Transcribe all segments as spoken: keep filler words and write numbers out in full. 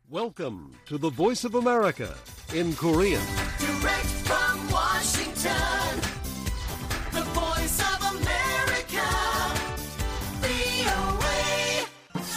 Welcome to the Voice of America in Korean. Direct from Washington, the Voice of America, 브이오에이.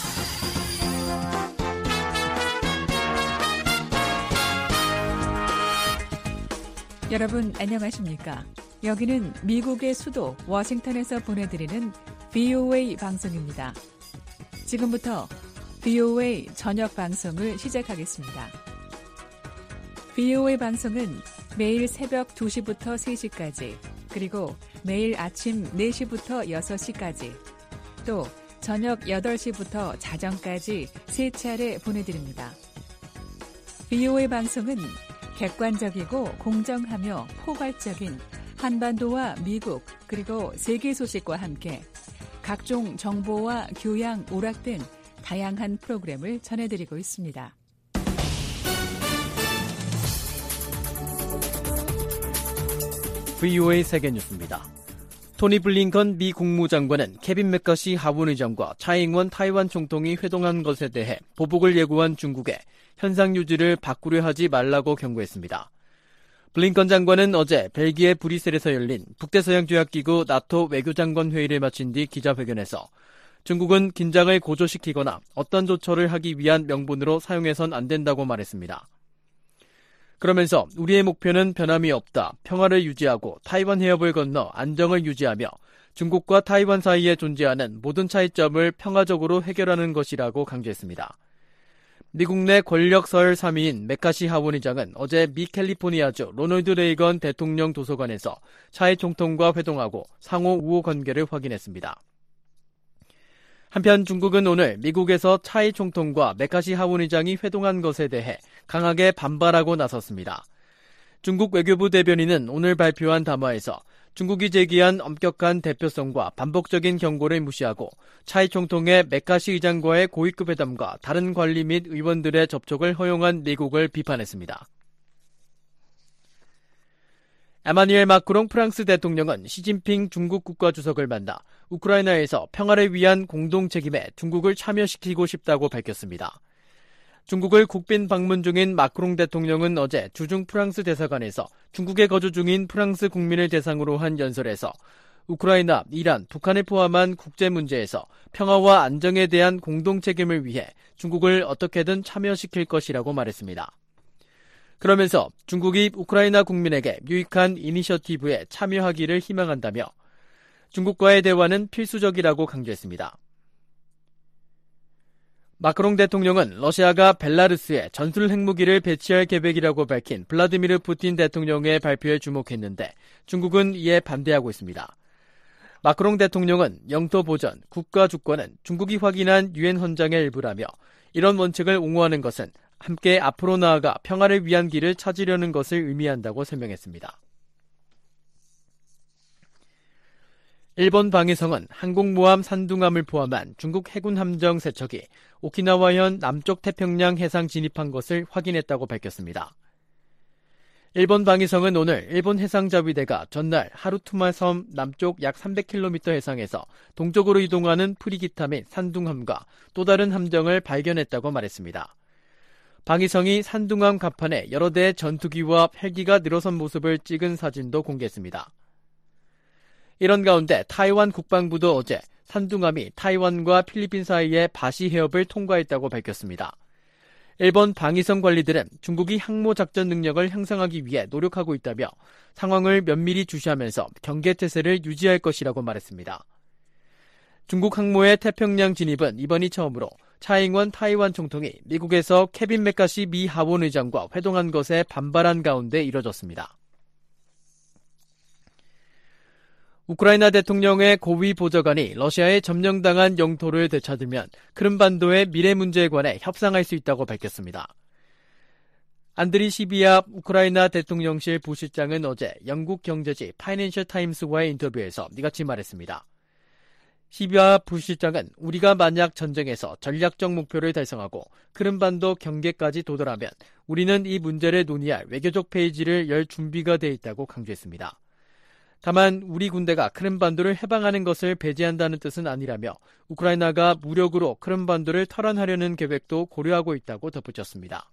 여러분 안녕하십니까? 여기는 미국의 수도 워싱턴에서 보내드리는 브이오에이 방송입니다. 지금부터 브이오에이 저녁 방송을 시작하겠습니다. 브이오에이 방송은 매일 새벽 두 시부터 세 시까지, 그리고 매일 아침 네 시부터 여섯 시까지, 또 저녁 여덟 시부터 자정까지 세 차례 보내드립니다. 브이오에이 방송은 객관적이고 공정하며 포괄적인 한반도와 미국 그리고 세계 소식과 함께 각종 정보와 교양, 오락 등 다양한 프로그램을 전해드리고 있습니다. 브이오에이 세계뉴스입니다. 토니 블링컨 미 국무장관은 케빈 맥카시 하원의장과 차이잉원 타이완 총통이 회동한 것에 대해 보복을 예고한 중국에 현상 유지를 바꾸려 하지 말라고 경고했습니다. 블링컨 장관은 어제 벨기에 브뤼셀에서 열린 북대서양조약기구 나토 외교장관 회의를 마친 뒤 기자회견에서 중국은 긴장을 고조시키거나 어떤 조처를 하기 위한 명분으로 사용해선 안 된다고 말했습니다. 그러면서 우리의 목표는 변함이 없다. 평화를 유지하고 타이완 해협을 건너 안정을 유지하며 중국과 타이완 사이에 존재하는 모든 차이점을 평화적으로 해결하는 것이라고 강조했습니다. 미국 내 권력 서열 삼 위인 맥카시 하원의장은 어제 미 캘리포니아주 로널드 레이건 대통령 도서관에서 차이 총통과 회동하고 상호 우호 관계를 확인했습니다. 한편 중국은 오늘 미국에서 차이 총통과 맥카시 하원의장이 회동한 것에 대해 강하게 반발하고 나섰습니다. 중국 외교부 대변인은 오늘 발표한 담화에서 중국이 제기한 엄격한 대표성과 반복적인 경고를 무시하고 차이 총통의 맥카시 의장과의 고위급 회담과 다른 관리 및 의원들의 접촉을 허용한 미국을 비판했습니다. 에마뉘엘 마크롱 프랑스 대통령은 시진핑 중국 국가주석을 만나 우크라이나에서 평화를 위한 공동 책임에 중국을 참여시키고 싶다고 밝혔습니다. 중국을 국빈 방문 중인 마크롱 대통령은 어제 주중 프랑스 대사관에서 중국에 거주 중인 프랑스 국민을 대상으로 한 연설에서 우크라이나, 이란, 북한을 포함한 국제 문제에서 평화와 안정에 대한 공동 책임을 위해 중국을 어떻게든 참여시킬 것이라고 말했습니다. 그러면서 중국이 우크라이나 국민에게 유익한 이니셔티브에 참여하기를 희망한다며 중국과의 대화는 필수적이라고 강조했습니다. 마크롱 대통령은 러시아가 벨라루스에 전술 핵무기를 배치할 계획이라고 밝힌 블라디미르 푸틴 대통령의 발표에 주목했는데 중국은 이에 반대하고 있습니다. 마크롱 대통령은 영토 보전, 국가 주권은 중국이 확인한 유엔 헌장의 일부라며 이런 원칙을 옹호하는 것은 함께 앞으로 나아가 평화를 위한 길을 찾으려는 것을 의미한다고 설명했습니다. 일본 방위성은 항공모함 산둥함을 포함한 중국 해군 함정 세 척이 오키나와현 남쪽 태평양 해상 진입한 것을 확인했다고 밝혔습니다. 일본 방위성은 오늘 일본 해상자위대가 전날 하루투마 섬 남쪽 약 삼백 킬로미터 해상에서 동쪽으로 이동하는 프리기타 및 산둥함과 또 다른 함정을 발견했다고 말했습니다. 방위성이 산둥함 갑판에 여러 대의 전투기와 헬기가 늘어선 모습을 찍은 사진도 공개했습니다. 이런 가운데 타이완 국방부도 어제 산둥함이 타이완과 필리핀 사이의 바시 해협을 통과했다고 밝혔습니다. 일본 방위성 관리들은 중국이 항모작전 능력을 향상하기 위해 노력하고 있다며 상황을 면밀히 주시하면서 경계태세를 유지할 것이라고 말했습니다. 중국 항모의 태평양 진입은 이번이 처음으로 차이잉원 타이완 총통이 미국에서 케빈 맥카시 미 하원의장과 회동한 것에 반발한 가운데 이뤄졌습니다. 우크라이나 대통령의 고위 보좌관이 러시아에 점령당한 영토를 되찾으면 크림반도의 미래 문제에 관해 협상할 수 있다고 밝혔습니다. 안드리 시비아 우크라이나 대통령실 부실장은 어제 영국 경제지 파이낸셜 타임스와의 인터뷰에서 이같이 말했습니다. 시비아 부실장은 우리가 만약 전쟁에서 전략적 목표를 달성하고 크림반도 경계까지 도달하면 우리는 이 문제를 논의할 외교적 페이지를 열 준비가 돼 있다고 강조했습니다. 다만 우리 군대가 크림반도를 해방하는 것을 배제한다는 뜻은 아니라며 우크라이나가 무력으로 크림반도를 탈환하려는 계획도 고려하고 있다고 덧붙였습니다.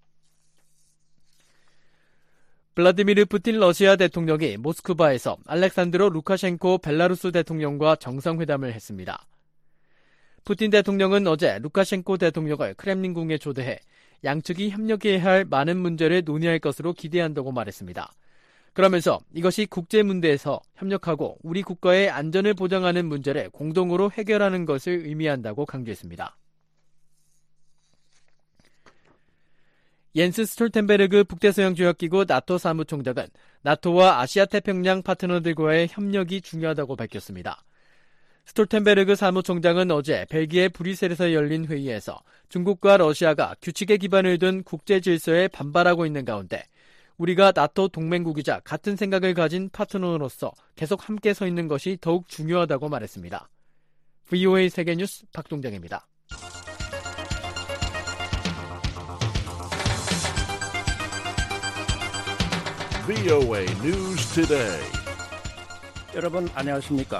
블라디미르 푸틴 러시아 대통령이 모스크바에서 알렉산드로 루카셴코 벨라루스 대통령과 정상회담을 했습니다. 푸틴 대통령은 어제 루카셴코 대통령을 크렘린궁에 초대해 양측이 협력해야 할 많은 문제를 논의할 것으로 기대한다고 말했습니다. 그러면서 이것이 국제 문제에서 협력하고 우리 국가의 안전을 보장하는 문제를 공동으로 해결하는 것을 의미한다고 강조했습니다. 옌스 스톨텐베르그 북대서양조약기구 나토 사무총장은 나토와 아시아태평양 파트너들과의 협력이 중요하다고 밝혔습니다. 스톨텐베르그 사무총장은 어제 벨기에 브뤼셀에서 열린 회의에서 중국과 러시아가 규칙에 기반을 둔 국제 질서에 반발하고 있는 가운데 우리가 나토 동맹국이자 같은 생각을 가진 파트너로서 계속 함께 서 있는 것이 더욱 중요하다고 말했습니다. 브이오에이 세계뉴스 박동정입니다. 브이오에이 News Today. 여러분 안녕하십니까?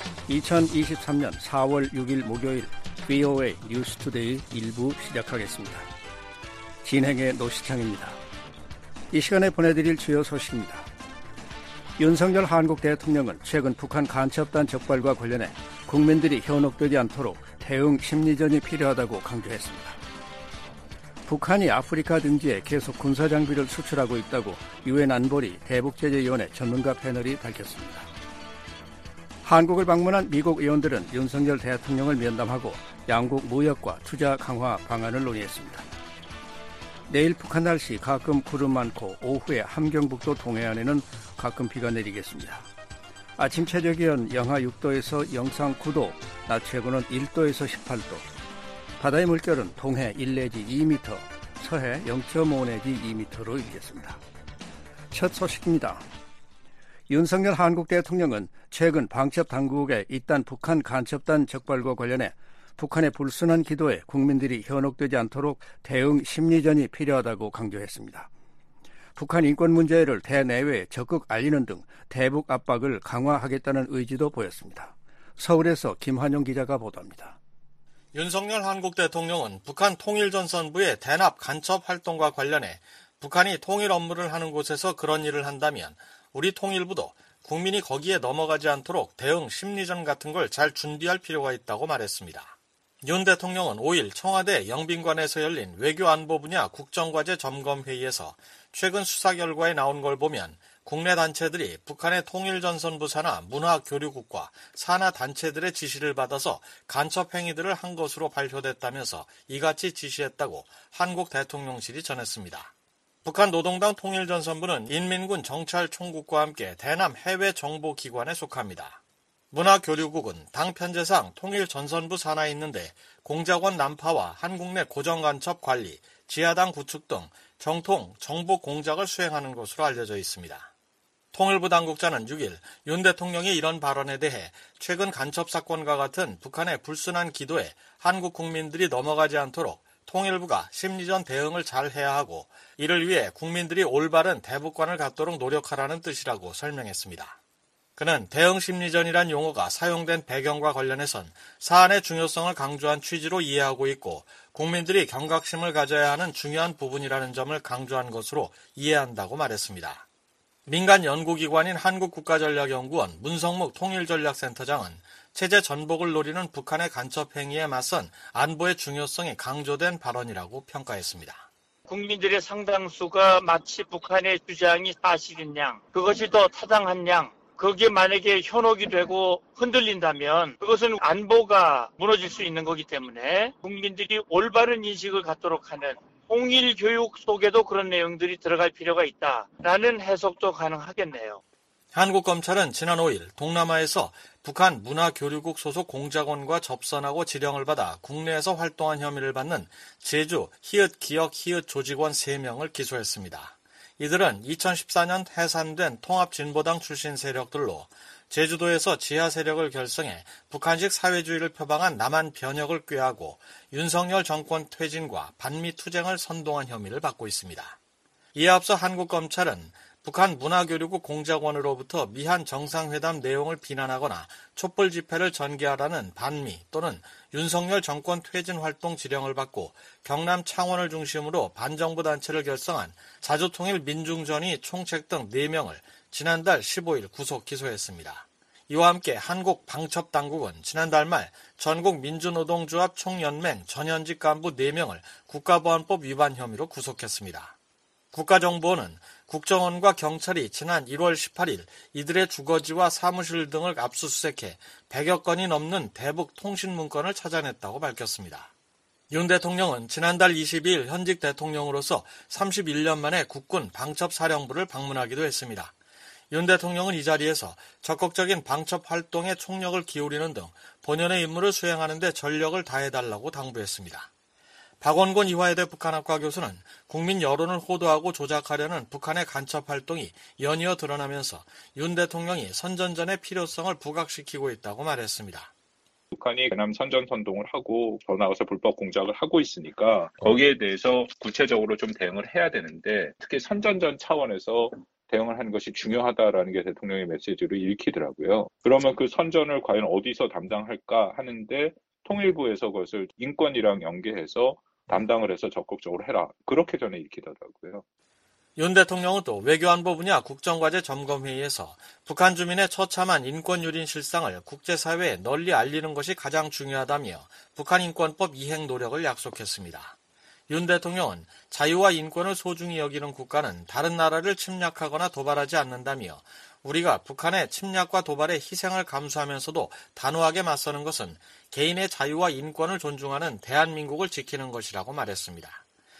이천이십삼년 사월 육일 목요일 브이오에이 뉴스 투데이 일부 시작하겠습니다. 진행의 노시창입니다. 이 시간에 보내드릴 주요 소식입니다. 윤석열 한국 대통령은 최근 북한 간첩단 적발과 관련해 국민들이 현혹되지 않도록 대응 심리전이 필요하다고 강조했습니다. 북한이 아프리카 등지에 계속 군사장비를 수출하고 있다고 유엔 안보리 대북제재위원회 전문가 패널이 밝혔습니다. 한국을 방문한 미국 의원들은 윤석열 대통령을 면담하고 양국 무역과 투자 강화 방안을 논의했습니다. 내일 북한 날씨 가끔 구름 많고 오후에 함경북도 동해안에는 가끔 비가 내리겠습니다. 아침 최저 기온 영하 육도에서 영상 구도, 낮 최고는 일도에서 십팔도, 바다의 물결은 동해 일 내지 이 미터, 서해 영 점 오 내지 이 미터로 일겠습니다. 첫 소식입니다. 윤석열 한국 대통령은 최근 방첩 당국의 잇단 북한 간첩단 적발과 관련해 북한의 불순한 기도에 국민들이 현혹되지 않도록 대응 심리전이 필요하다고 강조했습니다. 북한 인권 문제를 대내외에 적극 알리는 등 대북 압박을 강화하겠다는 의지도 보였습니다. 서울에서 김환영 기자가 보도합니다. 윤석열 한국 대통령은 북한 통일전선부의 대납 간첩 활동과 관련해 북한이 통일 업무를 하는 곳에서 그런 일을 한다면 우리 통일부도 국민이 거기에 넘어가지 않도록 대응 심리전 같은 걸 잘 준비할 필요가 있다고 말했습니다. 윤 대통령은 오일 청와대 영빈관에서 열린 외교안보 분야 국정과제 점검회의에서 최근 수사 결과에 나온 걸 보면 국내 단체들이 북한의 통일전선부 산하 문화교류국과 산하 단체들의 지시를 받아서 간첩 행위들을 한 것으로 발표됐다면서 이같이 지시했다고 한국 대통령실이 전했습니다. 북한 노동당 통일전선부는 인민군 정찰총국과 함께 대남 해외정보기관에 속합니다. 문화교류국은 당 편제상 통일전선부 산하에 있는데 공작원 난파와 한국 내 고정간첩 관리, 지하당 구축 등 정통 정보 공작을 수행하는 것으로 알려져 있습니다. 통일부 당국자는 육일 윤 대통령이 이런 발언에 대해 최근 간첩 사건과 같은 북한의 불순한 기도에 한국 국민들이 넘어가지 않도록 통일부가 심리전 대응을 잘 해야 하고 이를 위해 국민들이 올바른 대북관을 갖도록 노력하라는 뜻이라고 설명했습니다. 그는 대응 심리전이란 용어가 사용된 배경과 관련해선 사안의 중요성을 강조한 취지로 이해하고 있고 국민들이 경각심을 가져야 하는 중요한 부분이라는 점을 강조한 것으로 이해한다고 말했습니다. 민간 연구기관인 한국국가전략연구원 문성묵 통일전략센터장은 체제 전복을 노리는 북한의 간첩 행위에 맞선 안보의 중요성이 강조된 발언이라고 평가했습니다. 국민들의 상당수가 마치 북한의 주장이 사실인 양, 그것이 더 타당한 양, 거기에 만약에 현혹이 되고 흔들린다면 그것은 안보가 무너질 수 있는 거기 때문에 국민들이 올바른 인식을 갖도록 하는 통일 교육 속에도 그런 내용들이 들어갈 필요가 있다라는 해석도 가능하겠네요. 한국 검찰은 지난 오일 동남아에서 북한 문화교류국 소속 공작원과 접선하고 지령을 받아 국내에서 활동한 혐의를 받는 제주 히읗 기억 히읗 조직원 세 명을 기소했습니다. 이들은 이천십사년 해산된 통합진보당 출신 세력들로 제주도에서 지하 세력을 결성해 북한식 사회주의를 표방한 남한 변혁을 꾀하고 윤석열 정권 퇴진과 반미 투쟁을 선동한 혐의를 받고 있습니다. 이에 앞서 한국 검찰은 북한 문화교류국 공작원으로부터 미한 정상회담 내용을 비난하거나 촛불 집회를 전개하라는 반미 또는 윤석열 정권 퇴진 활동 지령을 받고 경남 창원을 중심으로 반정부 단체를 결성한 자주통일 민중전이 총책 등 네 명을 지난달 십오일 구속 기소했습니다. 이와 함께 한국 방첩당국은 지난달 말 전국 민주노동조합 총연맹 전현직 간부 네 명을 국가보안법 위반 혐의로 구속했습니다. 국가정보원은 국정원과 경찰이 지난 일월 십팔일 이들의 주거지와 사무실 등을 압수수색해 백여 건이 넘는 대북 통신 문건을 찾아냈다고 밝혔습니다. 윤 대통령은 지난달 이십이일 현직 대통령으로서 삼십일년 만에 국군 방첩사령부를 방문하기도 했습니다. 윤 대통령은 이 자리에서 적극적인 방첩 활동에 총력을 기울이는 등 본연의 임무를 수행하는 데 전력을 다해달라고 당부했습니다. 박원곤 이화여대 북한학과 교수는 국민 여론을 호도하고 조작하려는 북한의 간첩 활동이 연이어 드러나면서 윤 대통령이 선전전의 필요성을 부각시키고 있다고 말했습니다. 북한이 그남 선전선동을 하고 더 나아가서 불법 공작을 하고 있으니까 거기에 대해서 구체적으로 좀 대응을 해야 되는데 특히 선전전 차원에서 대응을 하는 것이 중요하다라는 게 대통령의 메시지로 읽히더라고요. 그러면 그 선전을 과연 어디서 담당할까 하는데 통일부에서 그것을 인권이랑 연계해서 담당을 해서 적극적으로 해라. 그렇게 저는 읽히더라고요. 윤 대통령은 또 외교안보 분야 국정과제 점검회의에서 북한 주민의 처참한 인권유린 실상을 국제사회에 널리 알리는 것이 가장 중요하다며 북한인권법 이행 노력을 약속했습니다. 윤 대통령은 자유와 인권을 소중히 여기는 국가는 다른 나라를 침략하거나 도발하지 않는다며 우리가 북한의 침략과 도발에 희생을 감수하면서도 단호하게 맞서는 것은 개인의 자유와 인권을 존중하는 대한민국을 지키는 것이라고 말했습니다.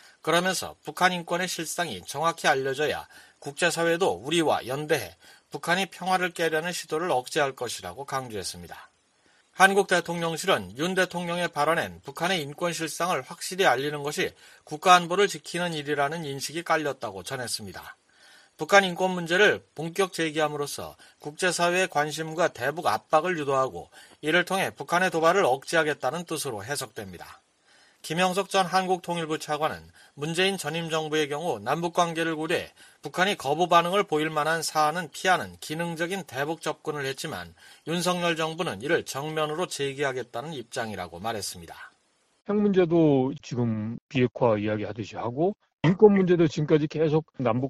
그러면서 북한 인권의 실상이 정확히 알려져야 국제사회도 우리와 연대해 북한이 평화를 깨려는 시도를 억제할 것이라고 강조했습니다. 한국 대통령실은 윤 대통령의 발언엔 북한의 인권 실상을 확실히 알리는 것이 국가안보를 지키는 일이라는 인식이 깔렸다고 전했습니다. 북한 인권 문제를 본격 제기함으로써 국제사회의 관심과 대북 압박을 유도하고 이를 통해 북한의 도발을 억제하겠다는 뜻으로 해석됩니다. 김영석 전 한국통일부 차관은 문재인 전임 정부의 경우 남북관계를 고려해 북한이 거부 반응을 보일 만한 사안은 피하는 기능적인 대북 접근을 했지만 윤석열 정부는 이를 정면으로 제기하겠다는 입장이라고 말했습니다. 핵 문제도 지금 비핵화 이야기하듯이 하고 인권 문제도 지금까지 계속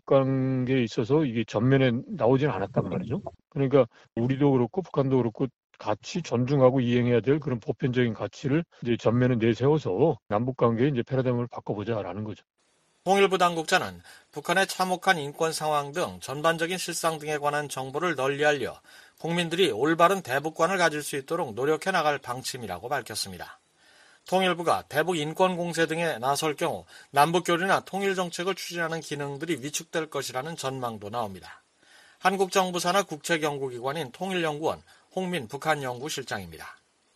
남북관계에 있어서 이게 전면에 나오지는 않았단 말이죠. 그러니까 우리도 그렇고 북한도 그렇고 같이 존중하고 이행해야 될 그런 보편적인 가치를 이제 전면에 내세워서 남북관계의 이제 패러다임을 바꿔보자라는 거죠. 통일부 당국자는 북한의 참혹한 인권 상황 등 전반적인 실상 등에 관한 정보를 널리 알려 국민들이 올바른 대북관을 가질 수 있도록 노력해 나갈 방침이라고 밝혔습니다. 통일부가 대북 인권 공세 등에 나설 경우 남북교류나 통일정책을 추진하는 기능들이 위축될 것이라는 전망도 나옵니다. 한국정부 산하 국책연구기관인 통일연구원 홍민 북한연구실장입니다.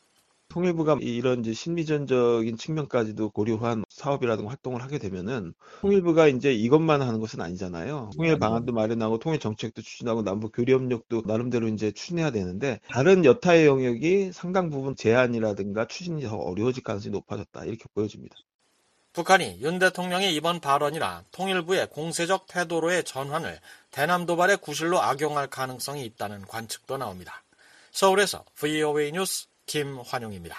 통일부가 이런 이제 신비전적인 측면까지도 고려한 사업이라든가 활동을 하게 되면은 통일부가 이제 이것만 하는 것은 아니잖아요. 통일 방안도 마련하고 통일 정책도 추진하고 남북 교류 협력도 나름대로 이제 추진해야 되는데 다른 여타의 영역이 상당 부분 제한이라든가 추진이 더 어려워질 가능성이 높아졌다 이렇게 보여집니다. 북한이 윤 대통령의 이번 발언이나 통일부의 공세적 태도로의 전환을 대남 도발의 구실로 악용할 가능성이 있다는 관측도 나옵니다. 서울에서 브이오에이 뉴스 김환용입니다.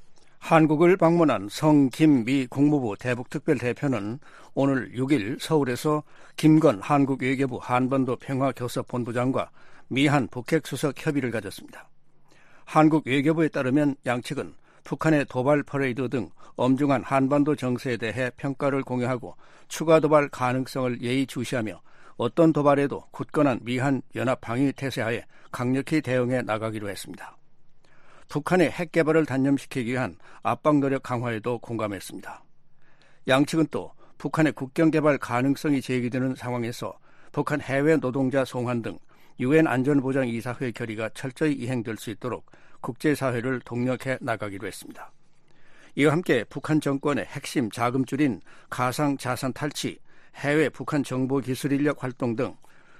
한국을 방문한 성김 미 국무부 대북특별대표는 오늘 육일 서울에서 김건 한국외교부 한반도 평화교섭본부장과 미한 북핵수석 협의를 가졌습니다. 한국 외교부에 따르면 양측은 북한의 도발 퍼레이드 등 엄중한 한반도 정세에 대해 평가를 공유하고 추가 도발 가능성을 예의주시하며 어떤 도발에도 굳건한 미한 연합 방위 태세하에 강력히 대응해 나가기로 했습니다. 북한의 핵 개발을 단념시키기 위한 압박 노력 강화에도 공감했습니다. 양측은 또 북한의 국경 개발 가능성이 제기되는 상황에서 북한 해외 노동자 송환 등 유엔 안전보장이사회 결의가 철저히 이행될 수 있도록 국제사회를 독려해 나가기로 했습니다. 이와 함께 북한 정권의 핵심 자금줄인 가상자산 탈취, 해외 북한 정보기술 인력 활동 등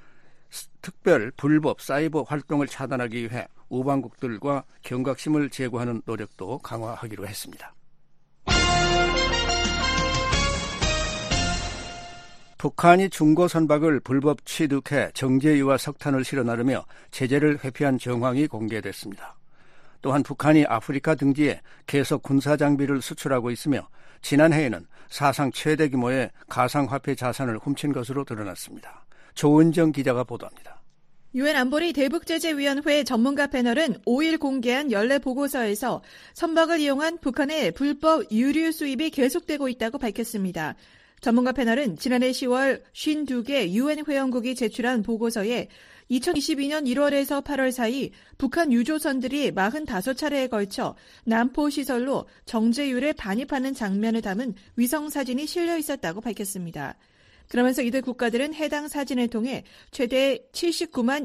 특별 불법 사이버 활동을 차단하기 위해 우방국들과 경각심을 제고하는 노력도 강화하기로 했습니다. 북한이 중고 선박을 불법 취득해 정제유와 석탄을 실어 나르며 제재를 회피한 정황이 공개됐습니다. 또한 북한이 아프리카 등지에 계속 군사장비를 수출하고 있으며 지난해에는 사상 최대 규모의 가상화폐 자산을 훔친 것으로 드러났습니다. 조은정 기자가 보도합니다. 유엔 안보리 대북제재위원회 전문가 패널은 오일 공개한 연례 보고서에서 선박을 이용한 북한의 불법 유류 수입이 계속되고 있다고 밝혔습니다. 전문가 패널은 지난해 시월 오십이 개 유엔 회원국이 제출한 보고서에 이천이십이 년 일월에서 팔월 사이 북한 유조선들이 사십오 차례에 걸쳐 남포 시설로 정제유를 반입하는 장면을 담은 위성사진이 실려 있었다고 밝혔습니다. 그러면서 이들 국가들은 해당 사진을 통해 최대 칠십구만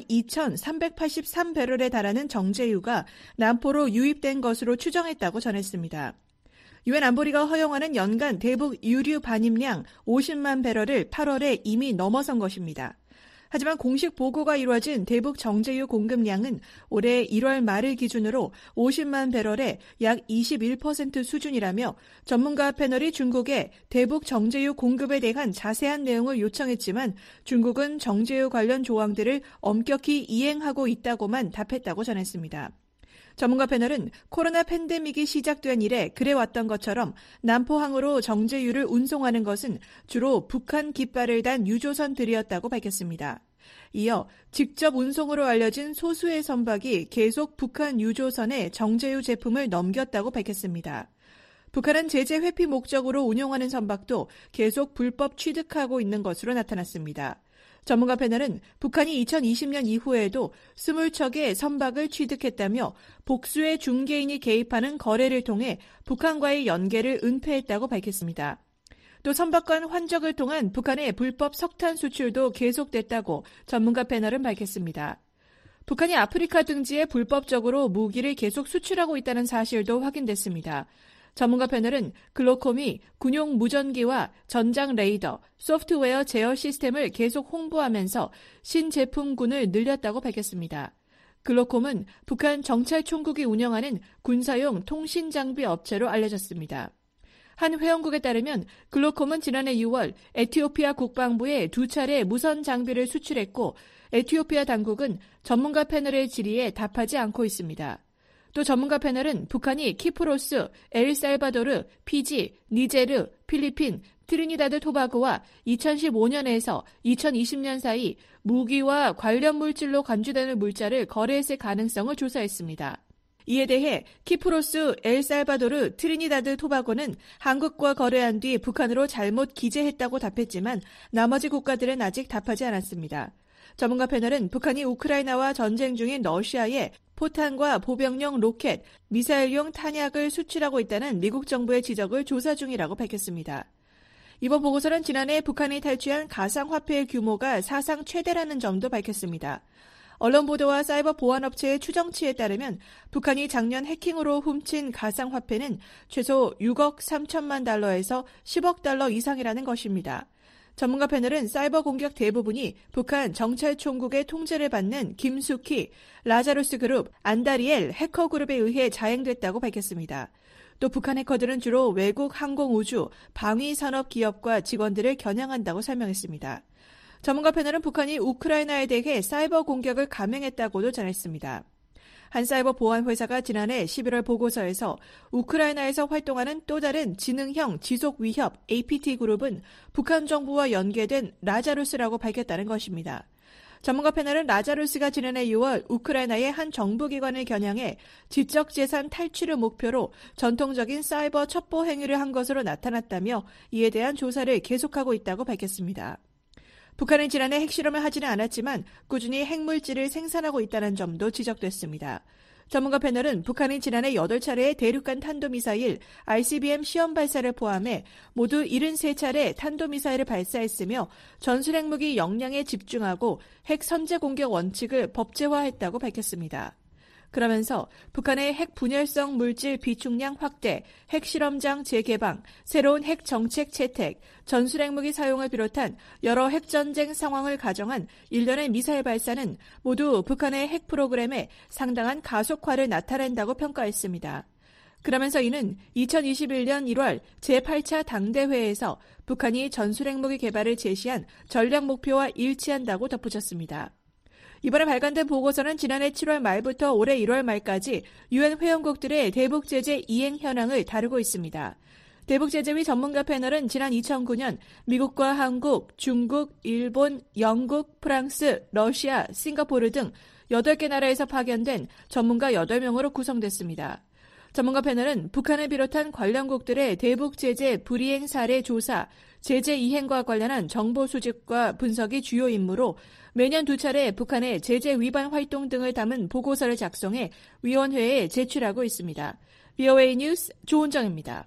이천삼백팔십삼 배럴에 달하는 정제유가 남포로 유입된 것으로 추정했다고 전했습니다. 유엔 안보리가 허용하는 연간 대북 유류 반입량 오십만 배럴을 팔월에 이미 넘어선 것입니다. 하지만 공식 보고가 이루어진 대북 정제유 공급량은 올해 일월 말을 기준으로 오십만 배럴의 약 이십일 퍼센트 수준이라며 전문가 패널이 중국에 대북 정제유 공급에 대한 자세한 내용을 요청했지만 중국은 정제유 관련 조항들을 엄격히 이행하고 있다고만 답했다고 전했습니다. 전문가 패널은 코로나 팬데믹이 시작된 이래 그래왔던 것처럼 남포항으로 정제유를 운송하는 것은 주로 북한 깃발을 단 유조선들이었다고 밝혔습니다. 이어 직접 운송으로 알려진 소수의 선박이 계속 북한 유조선에 정제유 제품을 넘겼다고 밝혔습니다. 북한은 제재 회피 목적으로 운용하는 선박도 계속 불법 취득하고 있는 것으로 나타났습니다. 전문가 패널은 북한이 이천이십 년 이후에도 이십 척의 선박을 취득했다며 복수의 중개인이 개입하는 거래를 통해 북한과의 연계를 은폐했다고 밝혔습니다. 또 선박 간 환적을 통한 북한의 불법 석탄 수출도 계속됐다고 전문가 패널은 밝혔습니다. 북한이 아프리카 등지에 불법적으로 무기를 계속 수출하고 있다는 사실도 확인됐습니다. 전문가 패널은 글로콤이 군용 무전기와 전장 레이더, 소프트웨어 제어 시스템을 계속 홍보하면서 신제품군을 늘렸다고 밝혔습니다. 글로콤은 북한 정찰총국이 운영하는 군사용 통신장비 업체로 알려졌습니다. 한 회원국에 따르면 글로콤은 지난해 유월 에티오피아 국방부에 두 차례 무선 장비를 수출했고 에티오피아 당국은 전문가 패널의 질의에 답하지 않고 있습니다. 또 전문가 패널은 북한이 키프로스, 엘살바도르, 피지, 니제르, 필리핀, 트리니다드 토바고와 이천십오 년에서 이천이십 년 사이 무기와 관련 물질로 간주되는 물자를 거래했을 가능성을 조사했습니다. 이에 대해 키프로스, 엘살바도르, 트리니다드 토바고는 한국과 거래한 뒤 북한으로 잘못 기재했다고 답했지만 나머지 국가들은 아직 답하지 않았습니다. 전문가 패널은 북한이 우크라이나와 전쟁 중인 러시아에 포탄과 보병용 로켓, 미사일용 탄약을 수출하고 있다는 미국 정부의 지적을 조사 중이라고 밝혔습니다. 이번 보고서는 지난해 북한이 탈취한 가상화폐의 규모가 사상 최대라는 점도 밝혔습니다. 언론 보도와 사이버 보안업체의 추정치에 따르면 북한이 작년 해킹으로 훔친 가상화폐는 최소 육억 삼천만 달러에서 십억 달러 이상이라는 것입니다. 전문가 패널은 사이버 공격 대부분이 북한 정찰총국의 통제를 받는 김수키, 라자루스 그룹, 안다리엘 해커 그룹에 의해 자행됐다고 밝혔습니다. 또 북한 해커들은 주로 외국 항공우주, 방위산업 기업과 직원들을 겨냥한다고 설명했습니다. 전문가 패널은 북한이 우크라이나에 대해 사이버 공격을 감행했다고도 전했습니다. 한 사이버 보안 회사가 지난해 십일월 보고서에서 우크라이나에서 활동하는 또 다른 지능형 지속 위협 에이피티 그룹은 북한 정부와 연계된 라자루스라고 밝혔다는 것입니다. 전문가 패널은 라자루스가 지난해 유월 우크라이나의 한 정부기관을 겨냥해 지적재산 탈취를 목표로 전통적인 사이버 첩보 행위를 한 것으로 나타났다며 이에 대한 조사를 계속하고 있다고 밝혔습니다. 북한은 지난해 핵실험을 하지는 않았지만 꾸준히 핵물질을 생산하고 있다는 점도 지적됐습니다. 전문가 패널은 북한이 지난해 여덟 차례의 대륙간 탄도미사일 아이씨비엠 시험 발사를 포함해 모두 칠십삼 차례 탄도미사일을 발사했으며 전술핵무기 역량에 집중하고 핵 선제 공격 원칙을 법제화했다고 밝혔습니다. 그러면서 북한의 핵 분열성 물질 비축량 확대, 핵실험장 재개방, 새로운 핵 정책 채택, 전술핵무기 사용을 비롯한 여러 핵전쟁 상황을 가정한 일련의 미사일 발사는 모두 북한의 핵 프로그램에 상당한 가속화를 나타낸다고 평가했습니다. 그러면서 이는 이천이십일 년 일월 제팔 차 당대회에서 북한이 전술핵무기 개발을 제시한 전략 목표와 일치한다고 덧붙였습니다. 이번에 발간된 보고서는 지난해 칠월 말부터 올해 일월 말까지 유엔 회원국들의 대북 제재 이행 현황을 다루고 있습니다. 대북 제재위 전문가 패널은 지난 이천구 년 미국과 한국, 중국, 일본, 영국, 프랑스, 러시아, 싱가포르 등 여덟 개 나라에서 파견된 전문가 여덟 명으로 구성됐습니다. 전문가 패널은 북한을 비롯한 관련국들의 대북 제재 불이행 사례 조사, 제재 이행과 관련한 정보 수집과 분석이 주요 임무로 매년 두 차례 북한의 제재 위반 활동 등을 담은 보고서를 작성해 위원회에 제출하고 있습니다. 브이오에이 뉴스 조은정입니다.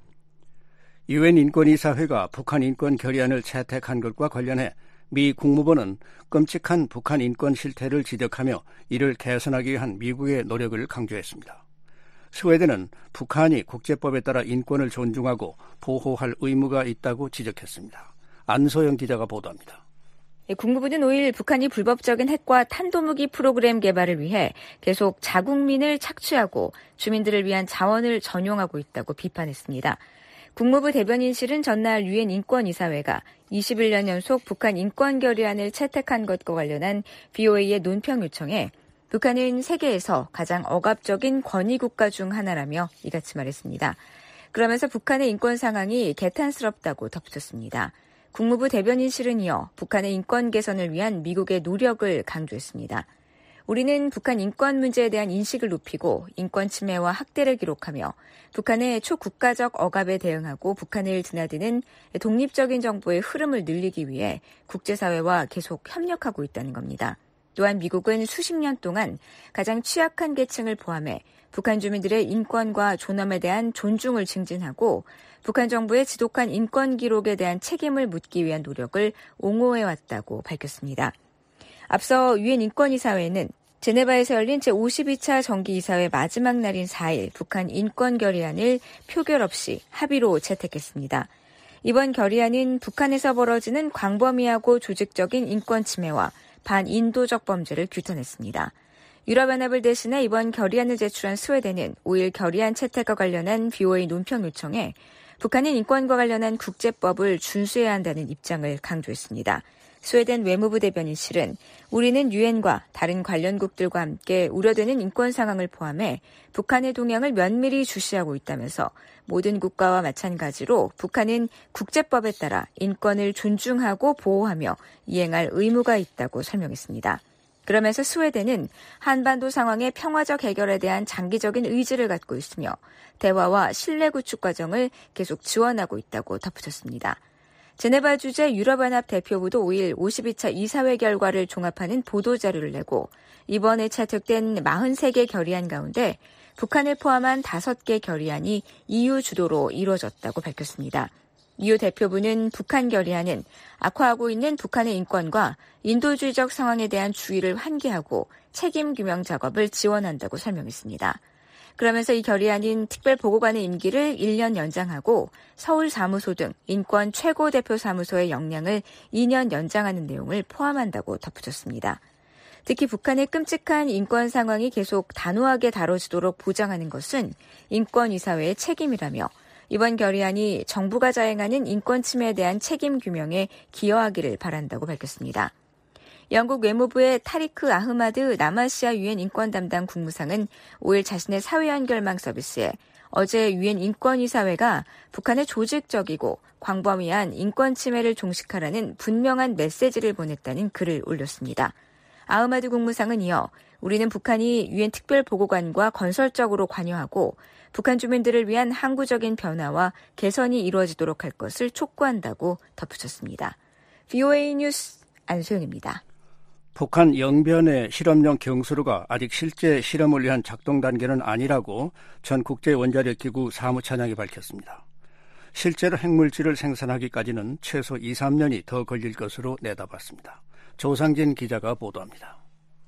유엔 인권이사회가 북한 인권 결의안을 채택한 것과 관련해 미 국무부는 끔찍한 북한 인권 실태를 지적하며 이를 개선하기 위한 미국의 노력을 강조했습니다. 스웨덴은 북한이 국제법에 따라 인권을 존중하고 보호할 의무가 있다고 지적했습니다. 안소영 기자가 보도합니다. 국무부는 오일 북한이 불법적인 핵과 탄도무기 프로그램 개발을 위해 계속 자국민을 착취하고 주민들을 위한 자원을 전용하고 있다고 비판했습니다. 국무부 대변인실은 전날 유엔 인권이사회가 이십일 년 연속 북한 인권 결의안을 채택한 것과 관련한 브이오에이의 논평 요청에 북한은 세계에서 가장 억압적인 권위국가 중 하나라며 이같이 말했습니다. 그러면서 북한의 인권 상황이 개탄스럽다고 덧붙였습니다. 국무부 대변인실은 이어 북한의 인권 개선을 위한 미국의 노력을 강조했습니다. 우리는 북한 인권 문제에 대한 인식을 높이고 인권 침해와 학대를 기록하며 북한의 초국가적 억압에 대응하고 북한을 드나드는 독립적인 정보의 흐름을 늘리기 위해 국제사회와 계속 협력하고 있다는 겁니다. 또한 미국은 수십 년 동안 가장 취약한 계층을 포함해 북한 주민들의 인권과 존엄에 대한 존중을 증진하고 북한 정부의 지독한 인권 기록에 대한 책임을 묻기 위한 노력을 옹호해왔다고 밝혔습니다. 앞서 유엔 인권이사회는 제네바에서 열린 제오십이 차 정기이사회 마지막 날인 사 일 북한 인권 결의안을 표결 없이 합의로 채택했습니다. 이번 결의안은 북한에서 벌어지는 광범위하고 조직적인 인권 침해와 반인도적 범죄를 규탄했습니다. 유럽연합을 대신해 이번 결의안을 제출한 스웨덴은 오 일 결의안 채택과 관련한 브이오에이 논평 요청에 북한은 인권과 관련한 국제법을 준수해야 한다는 입장을 강조했습니다. 스웨덴 외무부 대변인실은 우리는 유엔과 다른 관련국들과 함께 우려되는 인권 상황을 포함해 북한의 동향을 면밀히 주시하고 있다면서 모든 국가와 마찬가지로 북한은 국제법에 따라 인권을 존중하고 보호하며 이행할 의무가 있다고 설명했습니다. 그러면서 스웨덴은 한반도 상황의 평화적 해결에 대한 장기적인 의지를 갖고 있으며 대화와 신뢰 구축 과정을 계속 지원하고 있다고 덧붙였습니다. 제네바 주재 유럽연합 대표부도 오 일 오십이 차 이사회 결과를 종합하는 보도자료를 내고 이번에 채택된 사십삼 개 결의안 가운데 북한을 포함한 다섯 개 결의안이 이유 주도로 이루어졌다고 밝혔습니다. 이유 대표부는 북한 결의안은 악화하고 있는 북한의 인권과 인도주의적 상황에 대한 주의를 환기하고 책임 규명 작업을 지원한다고 설명했습니다. 그러면서 이 결의안인 특별보고관의 임기를 일 년 연장하고 서울 사무소 등 인권 최고대표 사무소의 역량을 이 년 연장하는 내용을 포함한다고 덧붙였습니다. 특히 북한의 끔찍한 인권 상황이 계속 단호하게 다뤄지도록 보장하는 것은 인권이사회의 책임이라며 이번 결의안이 정부가 자행하는 인권 침해에 대한 책임 규명에 기여하기를 바란다고 밝혔습니다. 영국 외무부의 타리크 아흐마드 남아시아 유엔 인권 담당 국무상은 오 일 자신의 사회 연결망 서비스에 어제 유엔 인권이사회가 북한의 조직적이고 광범위한 인권 침해를 종식하라는 분명한 메시지를 보냈다는 글을 올렸습니다. 아흐마드 국무상은 이어 우리는 북한이 유엔 특별보고관과 건설적으로 관여하고 북한 주민들을 위한 항구적인 변화와 개선이 이루어지도록 할 것을 촉구한다고 덧붙였습니다. 브이오에이 뉴스 안소영입니다. 북한 영변의 실험용 경수로가 아직 실제 실험을 위한 작동 단계는 아니라고 전 국제원자력기구 사무차장이 밝혔습니다. 실제로 핵물질을 생산하기까지는 최소 이, 삼 년이 더 걸릴 것으로 내다봤습니다. 조상진 기자가 보도합니다.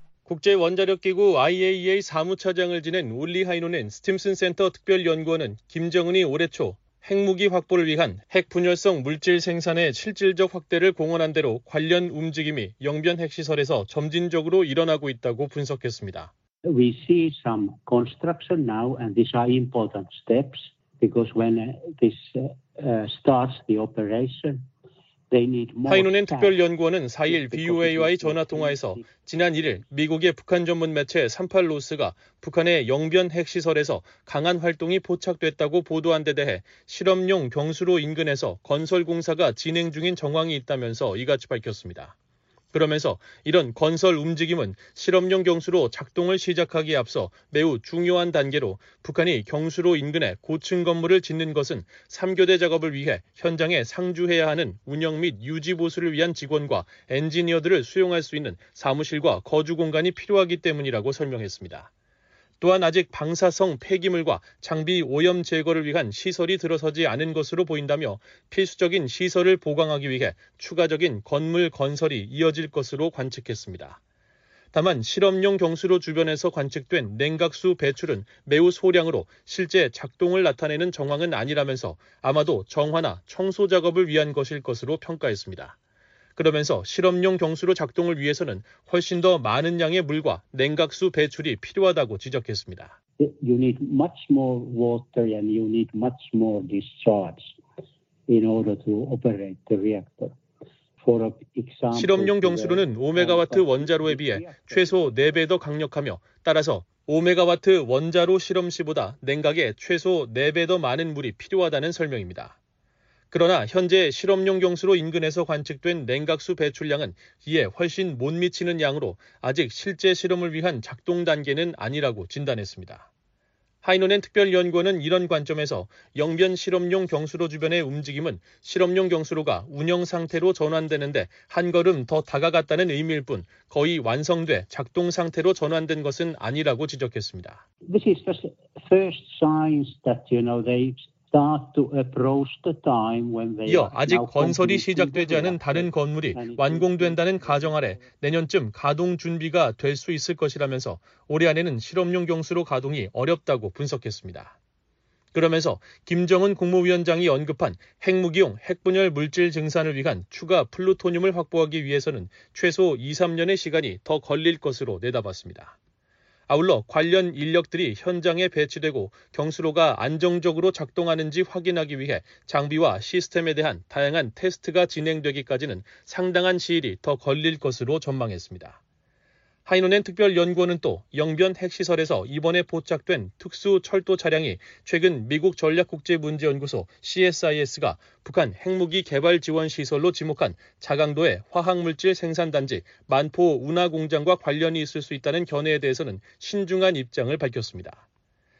국제원자력기구 아이에이이에이 사무차장을 지낸 울리 하이노넨 스팀슨 센터 특별연구원은 김정은이 올해 초 핵무기 확보를 위한 핵분열성 물질 생산의 실질적 확대를 공언한 대로 관련 움직임이 영변 핵시설에서 점진적으로 일어나고 있다고 분석했습니다. we see some construction now, and these are important steps because when this uh, starts the operation, 하이노넨 특별연구원은 사 일 비오에이와의 전화통화에서 지난 일 일 미국의 북한 전문 매체 삼십팔 노스가 북한의 영변 핵시설에서 강한 활동이 포착됐다고 보도한 데 대해 실험용 경수로 인근에서 건설 공사가 진행 중인 정황이 있다면서 이같이 밝혔습니다. 그러면서 이런 건설 움직임은 실험용 경수로 작동을 시작하기에 앞서 매우 중요한 단계로 북한이 경수로 인근에 고층 건물을 짓는 것은 삼 교대 작업을 위해 현장에 상주해야 하는 운영 및 유지 보수를 위한 직원과 엔지니어들을 수용할 수 있는 사무실과 거주 공간이 필요하기 때문이라고 설명했습니다. 또한 아직 방사성 폐기물과 장비 오염 제거를 위한 시설이 들어서지 않은 것으로 보인다며 필수적인 시설을 보강하기 위해 추가적인 건물 건설이 이어질 것으로 관측했습니다. 다만 실험용 경수로 주변에서 관측된 냉각수 배출은 매우 소량으로 실제 작동을 나타내는 정황은 아니라면서 아마도 정화나 청소 작업을 위한 것일 것으로 평가했습니다. 그러면서 실험용 경수로 작동을 위해서는 훨씬 더 많은 양의 물과 냉각수 배출이 필요하다고 지적했습니다. You need much more water and you need much more discharge in order to operate the reactor. For example, 실험용 경수로는 오 메가와트 원자로에 비해 최소 네 배 더 강력하며 따라서 오 메가와트 원자로 실험 시보다 냉각에 최소 네 배 더 많은 물이 필요하다는 설명입니다. 그러나 현재 실험용 경수로 인근에서 관측된 냉각수 배출량은 이에 훨씬 못 미치는 양으로 아직 실제 실험을 위한 작동 단계는 아니라고 진단했습니다. 하이노넨 특별연구원은 이런 관점에서 영변 실험용 경수로 주변의 움직임은 실험용 경수로가 운영 상태로 전환되는데 한 걸음 더 다가갔다는 의미일 뿐 거의 완성돼 작동 상태로 전환된 것은 아니라고 지적했습니다. This is the first signs that you know they 이어 아직 건설이 시작되지 않은 다른 건물이 완공된다는 가정 아래 내년쯤 가동 준비가 될 수 있을 것이라면서 올해 안에는 실험용 경수로 가동이 어렵다고 분석했습니다. 그러면서 김정은 국무위원장이 언급한 핵무기용 핵분열 물질 증산을 위한 추가 플루토늄을 확보하기 위해서는 최소 이, 삼 년의 시간이 더 걸릴 것으로 내다봤습니다. 아울러 관련 인력들이 현장에 배치되고 경수로가 안정적으로 작동하는지 확인하기 위해 장비와 시스템에 대한 다양한 테스트가 진행되기까지는 상당한 시일이 더 걸릴 것으로 전망했습니다. 하이노넨 특별연구원은 또 영변 핵시설에서 이번에 포착된 특수 철도 차량이 최근 미국 전략국제문제연구소 씨에스아이에스가 북한 핵무기 개발 지원 시설로 지목한 자강도의 화학물질 생산단지 만포 운하 공장과 관련이 있을 수 있다는 견해에 대해서는 신중한 입장을 밝혔습니다.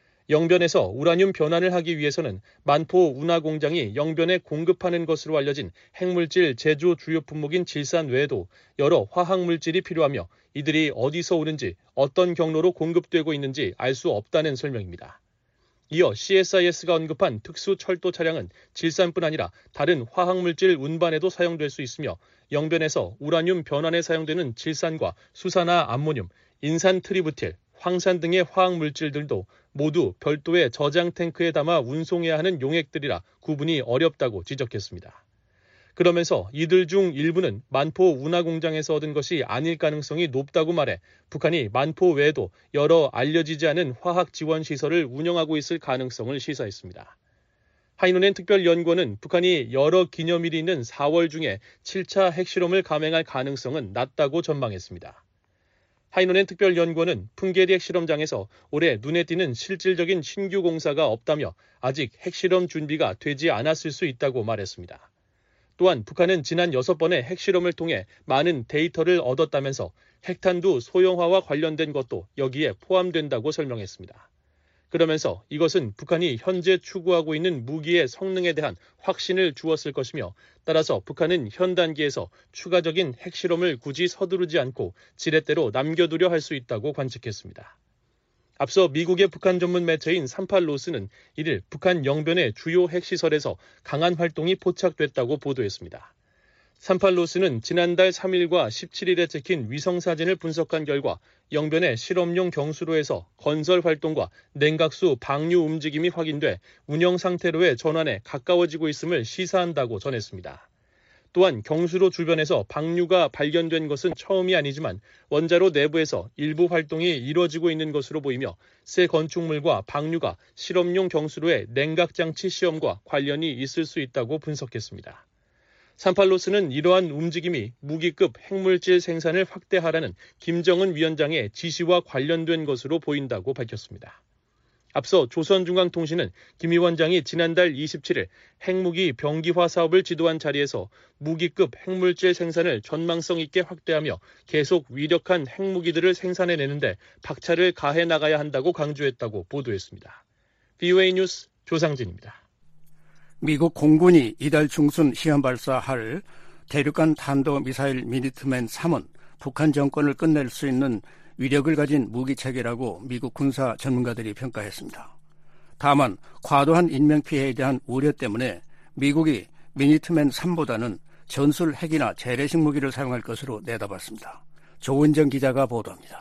영변에서 우라늄 변환을 하기 위해서는 만포 운하 공장이 영변에 공급하는 것으로 알려진 핵물질 제조 주요 품목인 질산 외에도 여러 화학물질이 필요하며 이들이 어디서 오는지 어떤 경로로 공급되고 있는지 알 수 없다는 설명입니다. 이어 씨에스아이에스가 언급한 특수 철도 차량은 질산뿐 아니라 다른 화학물질 운반에도 사용될 수 있으며 영변에서 우라늄 변환에 사용되는 질산과 수산화 암모늄, 인산 트리부틸, 황산 등의 화학물질들도 모두 별도의 저장 탱크에 담아 운송해야 하는 용액들이라 구분이 어렵다고 지적했습니다. 그러면서 이들 중 일부는 만포 운하 공장에서 얻은 것이 아닐 가능성이 높다고 말해 북한이 만포 외에도 여러 알려지지 않은 화학 지원 시설을 운영하고 있을 가능성을 시사했습니다. 하이노넨 특별연구원은 북한이 여러 기념일이 있는 사월 중에 칠 차 핵실험을 감행할 가능성은 낮다고 전망했습니다. 하이노넨 특별연구원은 풍계리 핵실험장에서 올해 눈에 띄는 실질적인 신규 공사가 없다며 아직 핵실험 준비가 되지 않았을 수 있다고 말했습니다. 또한 북한은 지난 여섯 번의 핵실험을 통해 많은 데이터를 얻었다면서 핵탄두 소형화와 관련된 것도 여기에 포함된다고 설명했습니다. 그러면서 이것은 북한이 현재 추구하고 있는 무기의 성능에 대한 확신을 주었을 것이며 따라서 북한은 현 단계에서 추가적인 핵실험을 굳이 서두르지 않고 지렛대로 남겨두려 할 수 있다고 관측했습니다. 앞서 미국의 북한 전문 매체인 삼십팔 노스는 이를 북한 영변의 주요 핵시설에서 강한 활동이 포착됐다고 보도했습니다. 삼십팔 노스는 지난달 삼 일과 십칠 일에 찍힌 위성사진을 분석한 결과 영변의 실험용 경수로에서 건설 활동과 냉각수 방류 움직임이 확인돼 운영 상태로의 전환에 가까워지고 있음을 시사한다고 전했습니다. 또한 경수로 주변에서 방류가 발견된 것은 처음이 아니지만 원자로 내부에서 일부 활동이 이루어지고 있는 것으로 보이며 새 건축물과 방류가 실험용 경수로의 냉각장치 시험과 관련이 있을 수 있다고 분석했습니다. 산팔로스는 이러한 움직임이 무기급 핵물질 생산을 확대하라는 김정은 위원장의 지시와 관련된 것으로 보인다고 밝혔습니다. 앞서 조선중앙통신은 김 위원장이 지난달 이십칠일 핵무기 병기화 사업을 지도한 자리에서 무기급 핵물질 생산을 전망성 있게 확대하며 계속 위력한 핵무기들을 생산해내는데 박차를 가해 나가야 한다고 강조했다고 보도했습니다. 브이오에이 뉴스 조상진입니다. 미국 공군이 이달 중순 시험 발사할 대륙간 탄도미사일 미니트맨 삼은 북한 정권을 끝낼 수 있는 위력을 가진 무기체계라고 미국 군사 전문가들이 평가했습니다. 다만 과도한 인명피해에 대한 우려 때문에 미국이 미니트맨 삼보다는 전술 핵이나 재래식 무기를 사용할 것으로 내다봤습니다. 조은정 기자가 보도합니다.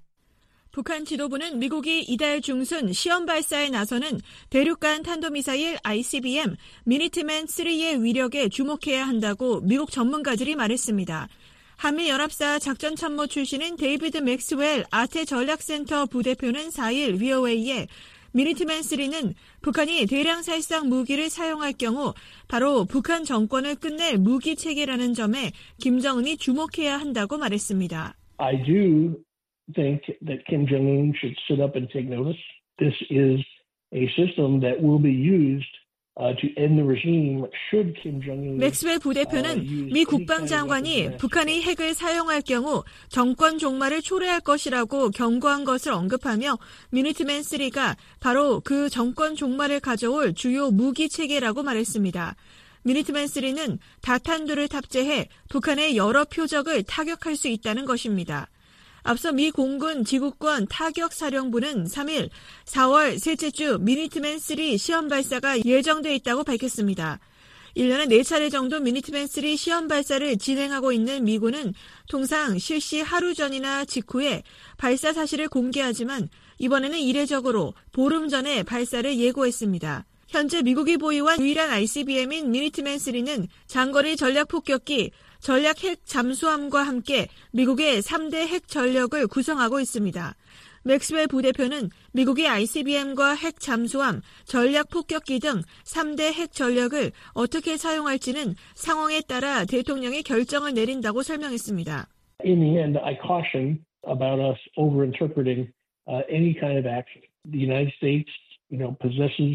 북한 지도부는 미국이 이달 중순 시험 발사에 나서는 대륙간 탄도미사일 아이씨비엠 미니트맨 삼의 위력에 주목해야 한다고 미국 전문가들이 말했습니다. 한미연합사 작전참모 출신인 데이비드 맥스웰 아태 전략센터 부대표는 사일 브이오에이에 미니트맨 삼는 북한이 대량 살상 무기를 사용할 경우 바로 북한 정권을 끝낼 무기체계라는 점에 김정은이 주목해야 한다고 말했습니다. I do think that Kim Jong-un should sit up and take notice. This is a system that will be used uh, to end the regime should Kim Jong-un. 맥스웰 부대표는 uh, 미 국방장관이 북한이 핵을 사용할 경우 정권 종말을 초래할 것이라고 경고한 것을 언급하며 미니트맨 삼가 바로 그 정권 종말을 가져올 주요 무기 체계라고 말했습니다. 미니트맨 삼는 다탄두를 탑재해 북한의 여러 표적을 타격할 수 있다는 것입니다. 앞서 미 공군 지구권 타격사령부는 삼일 사월 셋째 주 미니트맨 삼 시험 발사가 예정돼 있다고 밝혔습니다. 일 년에 네 차례 정도 미니트맨 삼 시험 발사를 진행하고 있는 미군은 통상 실시 하루 전이나 직후에 발사 사실을 공개하지만 이번에는 이례적으로 보름 전에 발사를 예고했습니다. 현재 미국이 보유한 유일한 아이씨비엠인 미니트맨 삼는 장거리 전략폭격기, 전략 핵 잠수함과 함께 미국의 삼 대 핵 전력을 구성하고 있습니다. 맥스웰 부대표는 미국이 아이씨비엠과 핵 잠수함, 전략 폭격기 등 삼 대 핵 전력을 어떻게 사용할지는 상황에 따라 대통령이 결정을 내린다고 설명했습니다. In the end, I caution about us overinterpreting uh, any kind of action. The United States, you know, possesses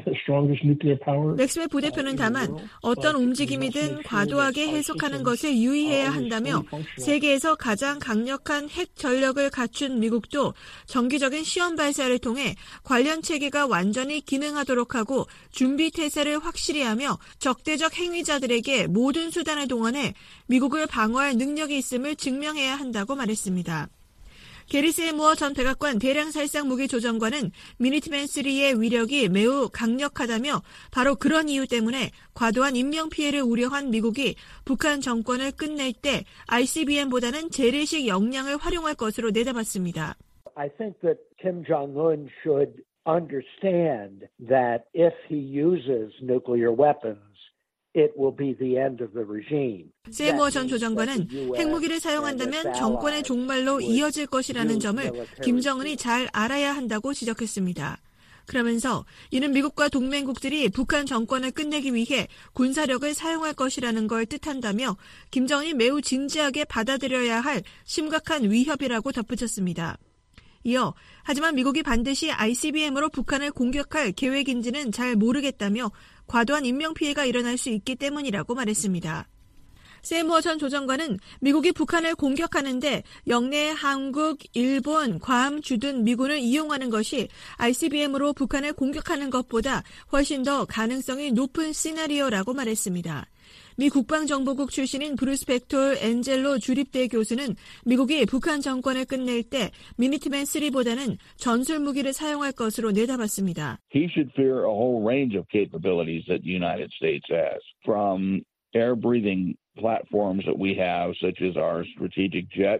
맥스웰 부대표는 다만 어떤 움직임이든 과도하게 해석하는 것에 유의해야 한다며 세계에서 가장 강력한 핵 전력을 갖춘 미국도 정기적인 시험 발사를 통해 관련 체계가 완전히 기능하도록 하고 준비 태세를 확실히 하며 적대적 행위자들에게 모든 수단을 동원해 미국을 방어할 능력이 있음을 증명해야 한다고 말했습니다. 게리 세이무어 전 백악관 대량살상 무기조정관은 미니트맨 삼의 위력이 매우 강력하다며 바로 그런 이유 때문에 과도한 인명피해를 우려한 미국이 북한 정권을 끝낼 때 아이씨비엠보다는 재래식 역량을 활용할 것으로 내다봤습니다. I think that Kim Jong-un should understand that if he uses nuclear weapons, it will be the end of the regime. 세이무어 전 조정관은 핵무기를 사용한다면 정권의 종말로 이어질 것이라는 점을 김정은이 잘 알아야 한다고 지적했습니다. 그러면서 이는 미국과 동맹국들이 북한 정권을 끝내기 위해 군사력을 사용할 것이라는 걸 뜻한다며 김정은이 매우 진지하게 받아들여야 할 심각한 위협이라고 덧붙였습니다. 이어 하지만 미국이 반드시 아이씨비엠으로 북한을 공격할 계획인지는 잘 모르겠다며 과도한 인명피해가 일어날 수 있기 때문이라고 말했습니다. 세이무어 전 조정관은 미국이 북한을 공격하는데 영내 한국, 일본, 괌, 주둔 미군을 이용하는 것이 아이씨비엠으로 북한을 공격하는 것보다 훨씬 더 가능성이 높은 시나리오라고 말했습니다. 미 국방정보국 출신인 브루스 벡톨 엔젤로 주립대 교수는 미국이 북한 정권을 끝낼 때 미니트맨 삼보다는 전술 무기를 사용할 것으로 내다봤습니다. He should fear a whole range of capabilities that the United States has, from air-breathing platforms that we have, such as our strategic jets,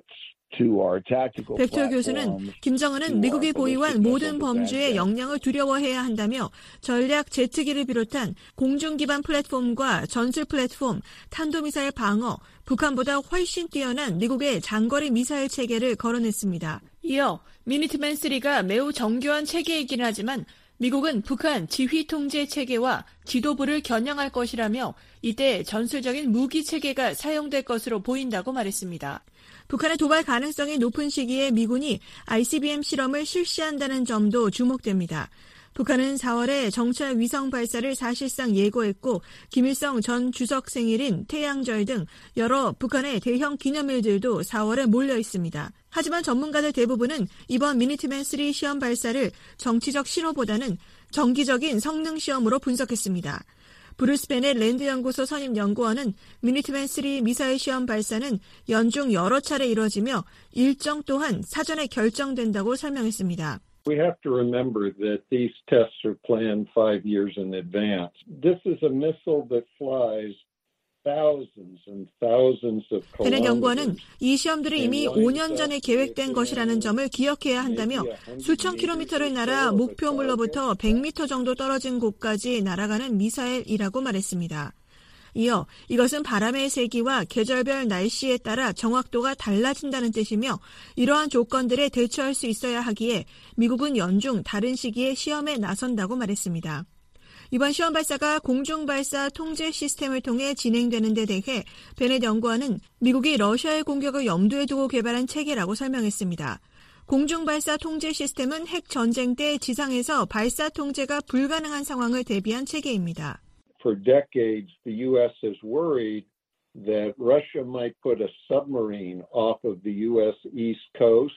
벡터 교수는 김정은은 미국이 보유한 모든 범주의 역량을 두려워해야 한다며 전략 제트기를 비롯한 공중 기반 플랫폼과 전술 플랫폼, 탄도미사일 방어, 북한보다 훨씬 뛰어난 미국의 장거리 미사일 체계를 거론했습니다. 이어 미니트맨 쓰리가 매우 정교한 체계이긴 하지만 미국은 북한 지휘 통제 체계와 지도부를 겨냥할 것이라며 이때 전술적인 무기 체계가 사용될 것으로 보인다고 말했습니다. 북한의 도발 가능성이 높은 시기에 미군이 아이씨비엠 실험을 실시한다는 점도 주목됩니다. 북한은 사월에 정찰 위성 발사를 사실상 예고했고 김일성 전 주석 생일인 태양절 등 여러 북한의 대형 기념일들도 사월에 몰려 있습니다. 하지만 전문가들 대부분은 이번 미니트맨 쓰리 시험 발사를 정치적 신호보다는 정기적인 성능 시험으로 분석했습니다. 브루스 베넷 랜드 연구소 선임 연구원은 미니트맨 쓰리 미사일 시험 발사는 연중 여러 차례 이뤄지며 일정 또한 사전에 결정된다고 설명했습니다. We have to remember that these tests are planned five years in advance. This is a missile that flies thousands and thousands of kilometers. 베넷 연구원은 이 시험들이 이미 오 년 전에 계획된 것이라는 점을 기억해야 한다며 수천 킬로미터를 날아 목표물로부터 백 미터 정도 떨어진 곳까지 날아가는 미사일이라고 말했습니다. 이어 이것은 바람의 세기와 계절별 날씨에 따라 정확도가 달라진다는 뜻이며 이러한 조건들에 대처할 수 있어야 하기에 미국은 연중 다른 시기에 시험에 나선다고 말했습니다. 이번 시험 발사가 공중발사 통제 시스템을 통해 진행되는 데 대해 베넷 연구원은 미국이 러시아의 공격을 염두에 두고 개발한 체계라고 설명했습니다. 공중발사 통제 시스템은 핵 전쟁 때 지상에서 발사 통제가 불가능한 상황을 대비한 체계입니다. For decades, the U S has worried that Russia might put a submarine off of the U S East Coast.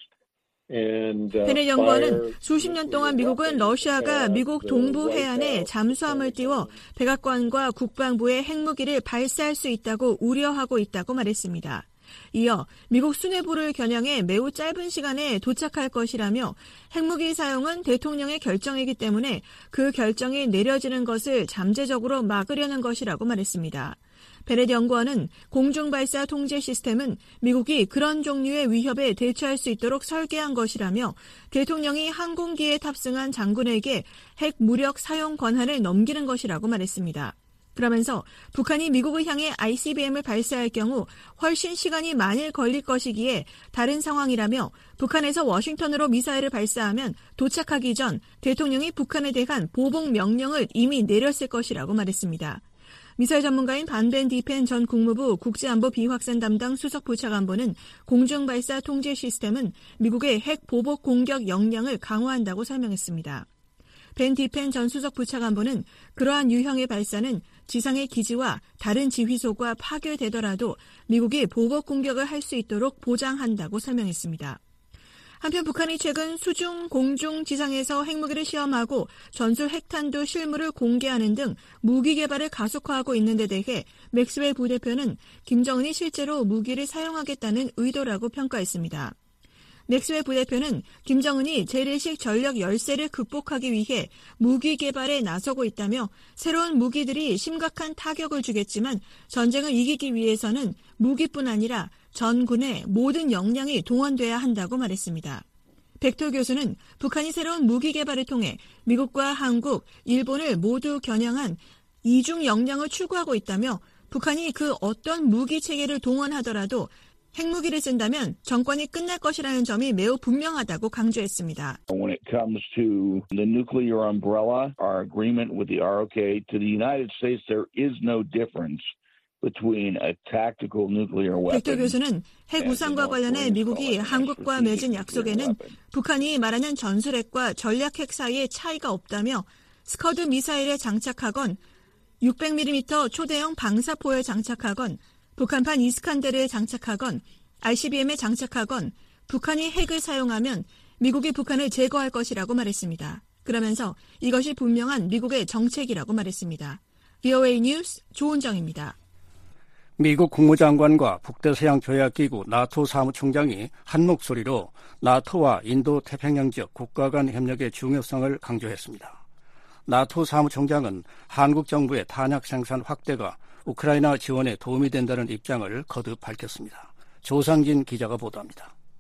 베넷 연구원은 수십 년 동안 미국은 러시아가 미국 동부 해안에 잠수함을 띄워 백악관과 국방부의 핵무기를 발사할 수 있다고 우려하고 있다고 말했습니다. 이어 미국 수뇌부를 겨냥해 매우 짧은 시간에 도착할 것이라며 핵무기 사용은 대통령의 결정이기 때문에 그 결정이 내려지는 것을 잠재적으로 막으려는 것이라고 말했습니다. 베넷 연구원은 공중발사 통제 시스템은 미국이 그런 종류의 위협에 대처할 수 있도록 설계한 것이라며 대통령이 항공기에 탑승한 장군에게 핵 무력 사용 권한을 넘기는 것이라고 말했습니다. 그러면서 북한이 미국을 향해 아이씨비엠을 발사할 경우 훨씬 시간이 많이 걸릴 것이기에 다른 상황이라며 북한에서 워싱턴으로 미사일을 발사하면 도착하기 전 대통령이 북한에 대한 보복 명령을 이미 내렸을 것이라고 말했습니다. 미사일 전문가인 반벤 디펜 전 국무부 국제안보 비확산 담당 수석 부차관보는 공중발사 통제 시스템은 미국의 핵 보복 공격 역량을 강화한다고 설명했습니다. 벤 디펜 전 수석 부차관보는 그러한 유형의 발사는 지상의 기지와 다른 지휘소가 파괴되더라도 미국이 보복 공격을 할 수 있도록 보장한다고 설명했습니다. 한편 북한이 최근 수중, 공중, 지상에서 핵무기를 시험하고 전술 핵탄두 실물을 공개하는 등 무기 개발을 가속화하고 있는 데 대해 맥스웰 부대표는 김정은이 실제로 무기를 사용하겠다는 의도라고 평가했습니다. 맥스웰 부대표는 김정은이 재래식 전력 열세를 극복하기 위해 무기 개발에 나서고 있다며 새로운 무기들이 심각한 타격을 주겠지만 전쟁을 이기기 위해서는 무기뿐 아니라 전군의 모든 역량이 동원돼야 한다고 말했습니다. 벡터 교수는 북한이 새로운 무기 개발을 통해 미국과 한국, 일본을 모두 겨냥한 이중 역량을 추구하고 있다며 북한이 그 어떤 무기 체계를 동원하더라도 핵무기를 쓴다면 정권이 끝날 것이라는 점이 매우 분명하다고 강조했습니다. When it comes to the nuclear umbrella, our agreement with the 알 오 케이, to the United States, there is no difference between a tactical nuclear weapon. 벡터 교수는 핵 우산과 관련해 미국이 한국과 맺은 약속에는 북한이 말하는 전술핵과 전략핵 사이에 차이가 없다며 스커드 미사일에 장착하건 육백 밀리미터 초대형 방사포에 장착하건 북한판 이스칸데르에 장착하건 아이씨비엠에 장착하건 북한이 핵을 사용하면 미국이 북한을 제거할 것이라고 말했습니다. 그러면서 이것이 분명한 미국의 정책이라고 말했습니다. 브이오에이 뉴스 조은정입니다. 미국 국무장관과 북대서양조약기구 나토 사무총장이 한 목소리로 나토와 인도태평양 지역 국가 간 협력의 중요성을 강조했습니다. 나토 사무총장은 한국 정부의 탄약 생산 확대가 우크라이나 지원에 도움이 된다는 입장을 거듭 밝혔습니다. 조상진 기자가 보도합니다.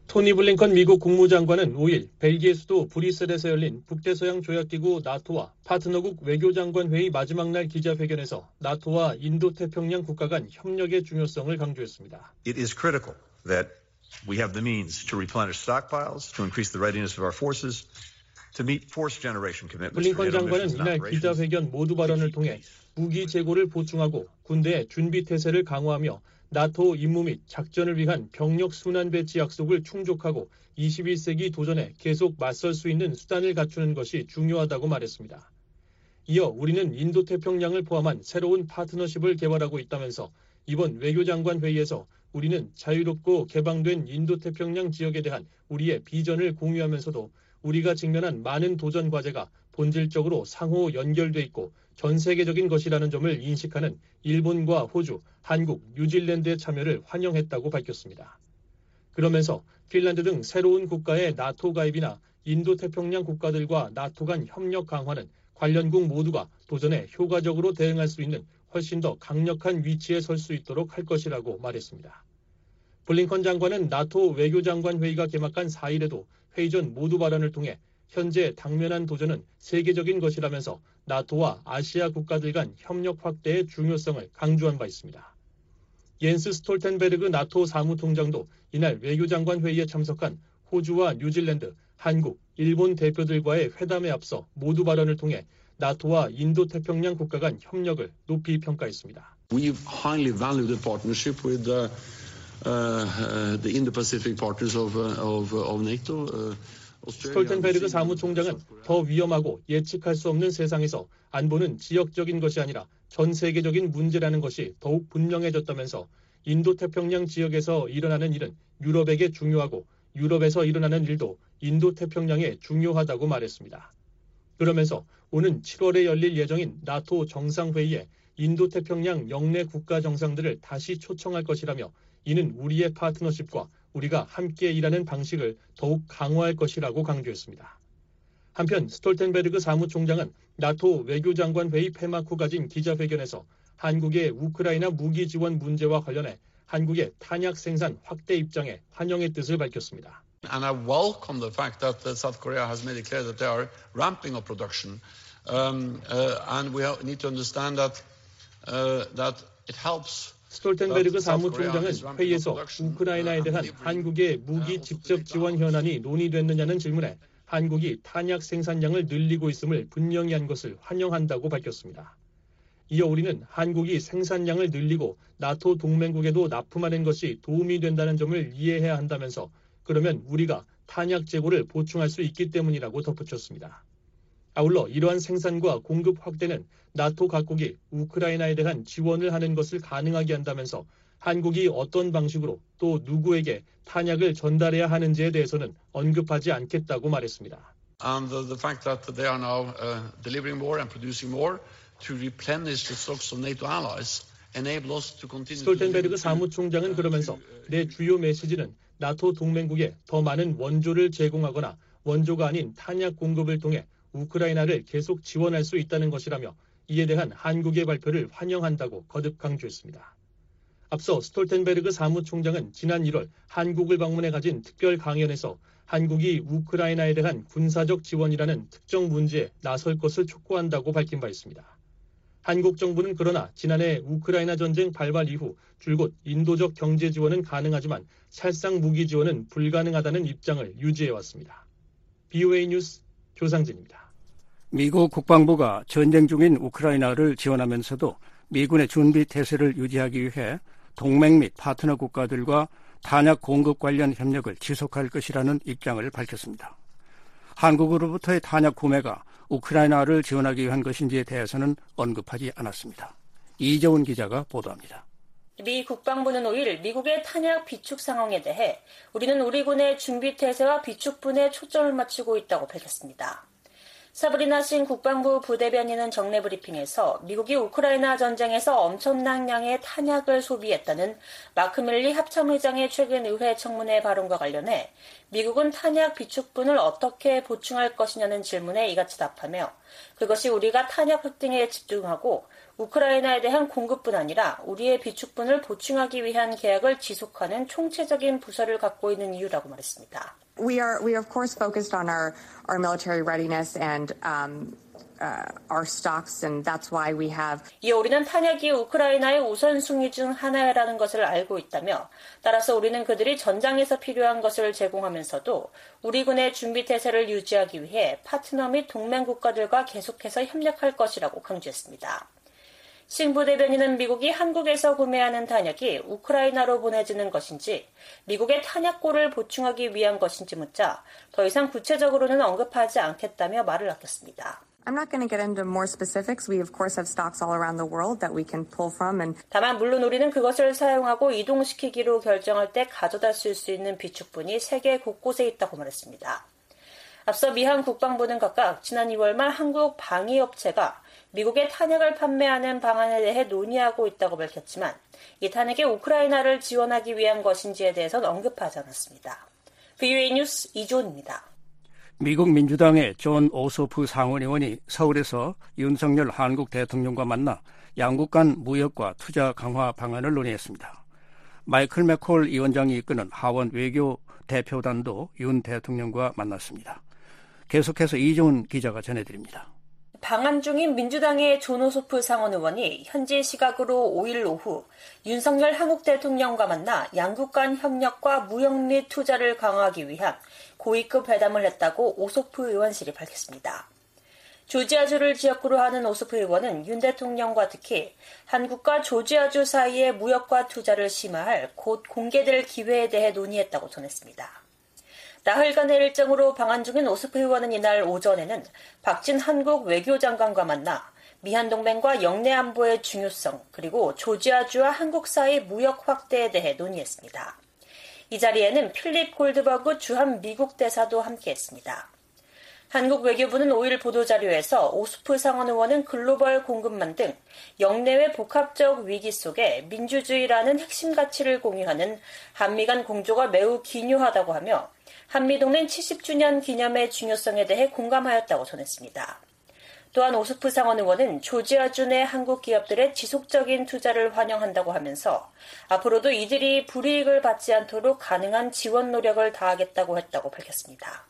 토니 블링컨 미국 국무장관은 오일 벨기에 수도 브뤼셀에서 열린 북대서양 조약기구 나토와 파트너국 외교장관 회의 마지막 날 기자회견에서 나토와 인도태평양 국가 간 협력의 중요성을 강조했습니다. It is critical that we have the means to replenish stockpiles, to increase the readiness of our forces, to meet fourth generation commitments. 블링컨 장관은 이날 기자회견 모두 발언을 통해 무기 재고를 보충하고 군대의 준비 태세를 강화하며 나토 임무 및 작전을 위한 병력 순환 배치 약속을 충족하고 이십일 세기 도전에 계속 맞설 수 있는 수단을 갖추는 것이 중요하다고 말했습니다. 이어 우리는 인도태평양을 포함한 새로운 파트너십을 개발하고 있다면서 이번 외교장관 회의에서 우리는 자유롭고 개방된 인도태평양 지역에 대한 우리의 비전을 공유하면서도 우리가 직면한 많은 도전 과제가 본질적으로 상호 연결돼 있고 전 세계적인 것이라는 점을 인식하는 일본과 호주, 한국, 뉴질랜드의 참여를 환영했다고 밝혔습니다. 그러면서 핀란드 등 새로운 국가의 나토 가입이나 인도태평양 국가들과 나토 간 협력 강화는 관련국 모두가 도전에 효과적으로 대응할 수 있는 훨씬 더 강력한 위치에 설 수 있도록 할 것이라고 말했습니다. 블링컨 장관은 나토 외교장관 회의가 개막한 사 일에도 회의 전 모두 발언을 통해 현재 당면한 도전은 세계적인 것이라면서 나토와 아시아 국가들 간 협력 확대의 중요성을 강조한 바 있습니다. 옌스 스톨텐베르그 나토 사무통장도 이날 외교장관 회의에 참석한 호주와 뉴질랜드, 한국, 일본 대표들과의 회담에 앞서 모두 발언을 통해 나토와 인도태평양 국가 간 협력을 높이 평가했습니다. We highly value the partnership with the, uh, the Indo-Pacific partners of, of, of NATO. Uh, 스톨텐베르그 사무총장은 더 위험하고 예측할 수 없는 세상에서 안보는 지역적인 것이 아니라 전 세계적인 문제라는 것이 더욱 분명해졌다면서 인도태평양 지역에서 일어나는 일은 유럽에게 중요하고 유럽에서 일어나는 일도 인도태평양에 중요하다고 말했습니다. 그러면서 오는 칠월에 열릴 예정인 나토 정상회의에 인도태평양 영내 국가 정상들을 다시 초청할 것이라며 이는 우리의 파트너십과 우리가 함께 일하는 방식을 더욱 강화할 것이라고 강조했습니다. 한편 스톨텐베르그 사무총장은 나토 외교장관 회의 폐막 후 가진 기자회견에서 한국의 우크라이나 무기 지원 문제와 관련해 한국의 탄약 생산 확대 입장에 환영의 뜻을 밝혔습니다. And I welcome the fact that uh, South Korea has made it clear that they are ramping up production. Um, uh, and we have, need to understand that, uh, that it helps. 스톨텐베르그 사무총장은 회의에서 우크라이나에 대한 한국의 무기 직접 지원 현안이 논의됐느냐는 질문에 한국이 탄약 생산량을 늘리고 있음을 분명히 한 것을 환영한다고 밝혔습니다. 이어 우리는 한국이 생산량을 늘리고 나토 동맹국에도 납품하는 것이 도움이 된다는 점을 이해해야 한다면서 그러면 우리가 탄약 재고를 보충할 수 있기 때문이라고 덧붙였습니다. 아울러 이러한 생산과 공급 확대는 나토 각국이 우크라이나에 대한 지원을 하는 것을 가능하게 한다면서 한국이 어떤 방식으로 또 누구에게 탄약을 전달해야 하는지에 대해서는 언급하지 않겠다고 말했습니다. And the, the fact that they are now uh, delivering more and producing more to replenish the stocks of NATO allies enable us to continue. 스톨텐베르그 사무총장은 그러면서 내 주요 메시지는 나토 동맹국에 더 많은 원조를 제공하거나 원조가 아닌 탄약 공급을 통해 우크라이나를 계속 지원할 수 있다는 것이라며 이에 대한 한국의 발표를 환영한다고 거듭 강조했습니다. 앞서 스톨텐베르그 사무총장은 지난 일월 한국을 방문해 가진 특별 강연에서 한국이 우크라이나에 대한 군사적 지원이라는 특정 문제에 나설 것을 촉구한다고 밝힌 바 있습니다. 한국 정부는 그러나 지난해 우크라이나 전쟁 발발 이후 줄곧 인도적 경제 지원은 가능하지만 살상 무기 지원은 불가능하다는 입장을 유지해왔습니다. 비오에이 뉴스 조상진입니다. 미국 국방부가 전쟁 중인 우크라이나를 지원하면서도 미군의 준비 태세를 유지하기 위해 동맹 및 파트너 국가들과 탄약 공급 관련 협력을 지속할 것이라는 입장을 밝혔습니다. 한국으로부터의 탄약 구매가 우크라이나를 지원하기 위한 것인지에 대해서는 언급하지 않았습니다. 이재훈 기자가 보도합니다. 미 국방부는 오일 미국의 탄약 비축 상황에 대해 우리는 우리 군의 준비 태세와 비축분에 초점을 맞추고 있다고 밝혔습니다. 사브리나 싱 국방부 부대변인은 정례 브리핑에서 미국이 우크라이나 전쟁에서 엄청난 양의 탄약을 소비했다는 마크 밀리 합참의장의 최근 의회 청문회 발언과 관련해 미국은 탄약 비축분을 어떻게 보충할 것이냐는 질문에 이같이 답하며 그것이 우리가 탄약 획득에 집중하고 우크라이나에 대한 공급뿐 아니라 우리의 비축분을 보충하기 위한 계약을 지속하는 총체적인 부서를 갖고 있는 이유라고 말했습니다. We are, we are of course focused on our, our military readiness and um, uh, our stocks, and that's why we have. 이어 우리는 탄약이 우크라이나의 우선순위 중 하나라는 것을 알고 있다며, 따라서 우리는 그들이 전장에서 필요한 것을 제공하면서도 우리 군의 준비 태세를 유지하기 위해 파트너 및 동맹 국가들과 계속해서 협력할 것이라고 강조했습니다. 싱 부대변인은 미국이 한국에서 구매하는 탄약이 우크라이나로 보내지는 것인지 미국의 탄약고를 보충하기 위한 것인지 묻자 더 이상 구체적으로는 언급하지 않겠다며 말을 아꼈습니다. I'm not going to get into more specifics. We of course have stocks all around the world that we can pull from and 다만 물론 우리는 그것을 사용하고 이동시키기로 결정할 때 가져다 쓸 수 있는 비축분이 세계 곳곳에 있다고 말했습니다. 앞서 미한 국방부는 각각 지난 이월 말 한국 방위업체가 미국에 탄약을 판매하는 방안에 대해 논의하고 있다고 밝혔지만 이 탄약이 우크라이나를 지원하기 위한 것인지에 대해서는 언급하지 않았습니다. 브이오에이 뉴스 이조은입니다. 미국 민주당의 존 오소프 상원의원이 서울에서 윤석열 한국 대통령과 만나 양국 간 무역과 투자 강화 방안을 논의했습니다. 마이클 맥콜 위원장이 이끄는 하원 외교 대표단도 윤 대통령과 만났습니다. 계속해서 이종훈 기자가 전해드립니다. 방한 중인 민주당의 존 오소프 상원 의원이 현지 시각으로 오일 오후 윤석열 한국 대통령과 만나 양국 간 협력과 무역 및 투자를 강화하기 위한 고위급 회담을 했다고 오소프 의원실이 밝혔습니다. 조지아주를 지역구로 하는 오소프 의원은 윤 대통령과 특히 한국과 조지아주 사이의 무역과 투자를 심화할 곧 공개될 기회에 대해 논의했다고 전했습니다. 나흘간의 일정으로 방한 중인 오소프 의원은 이날 오전에는 박진 한국 외교장관과 만나 미한 동맹과 영내 안보의 중요성 그리고 조지아주와 한국 사이 무역 확대에 대해 논의했습니다. 이 자리에는 필립 골드버그 주한 미국 대사도 함께했습니다. 한국 외교부는 오일 보도자료에서 오소프 상원 의원은 글로벌 공급망 등 영내외 복합적 위기 속에 민주주의라는 핵심 가치를 공유하는 한미 간 공조가 매우 기묘하다고 하며 한미동맹 칠십 주년 기념의 중요성에 대해 공감하였다고 전했습니다. 또한 오소프 상원 의원은 조지아주 내 한국 기업들의 지속적인 투자를 환영한다고 하면서 앞으로도 이들이 불이익을 받지 않도록 가능한 지원 노력을 다하겠다고 했다고 밝혔습니다.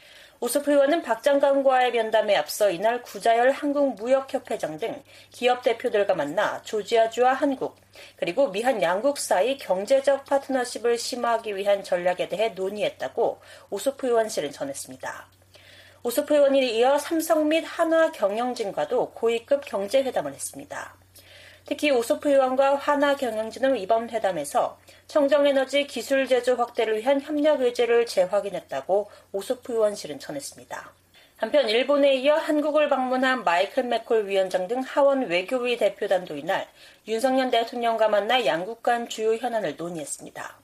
오소프 의원은 박 장관과의 면담에 앞서 이날 구자열 한국무역협회장 등 기업 대표들과 만나 조지아주와 한국 그리고 미한 양국 사이 경제적 파트너십을 심화하기 위한 전략에 대해 논의했다고 오소프 의원실은 전했습니다. 오소프 의원이 이어 삼성 및 한화 경영진과도 고위급 경제회담을 했습니다. 특히 오소프 의원과 한화 경영진은 이번 회담에서 청정에너지 기술 제조 확대를 위한 협력 의지를 재확인했다고 오소프 의원실은 전했습니다. 한편 일본에 이어 한국을 방문한 마이클 맥콜 위원장 등 하원 외교위 대표단도 이날 윤석열 대통령과 만나 양국 간 주요 현안을 논의했습니다.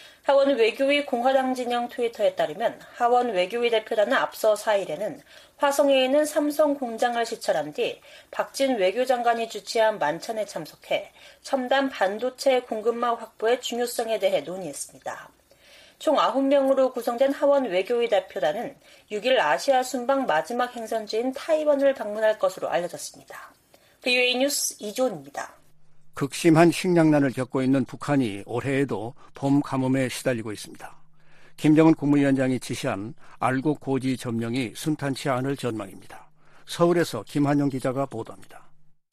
하원 외교위 공화당 진영 트위터에 따르면 하원 외교위 대표단은 앞서 사 일에는 화성에 있는 삼성 공장을 시찰한 뒤 박진 외교장관이 주최한 만찬에 참석해 첨단 반도체 공급망 확보의 중요성에 대해 논의했습니다. 총 아홉 명으로 구성된 하원 외교위 대표단은 육 일 아시아 순방 마지막 행선지인 타이완을 방문할 것으로 알려졌습니다. 브이오에이 뉴스 이조은입니다. 극심한 식량난을 겪고 있는 북한이 올해에도 봄 가뭄에 시달리고 있습니다. 김정은 국무위원장이 지시한 알곡 고지 점령이 순탄치 않을 전망입니다. 서울에서 김한영 기자가 보도합니다.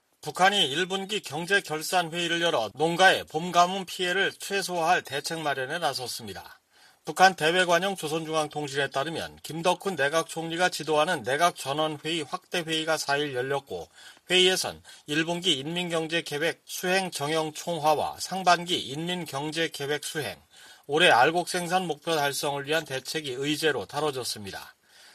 북한이 일 분기 경제결산회의를 열어 농가의 봄 가뭄 피해를 최소화할 대책 마련에 나섰습니다. 북한 대외관영 조선중앙통신에 따르면 김덕훈 내각 총리가 지도하는 내각전원회의 확대회의가 사 일 열렸고 회의에선 일 분기 인민경제계획 수행 정형 총화와 상반기 인민경제계획 수행, 올해 알곡 생산 목표 달성을 위한 대책이 의제로 다뤄졌습니다.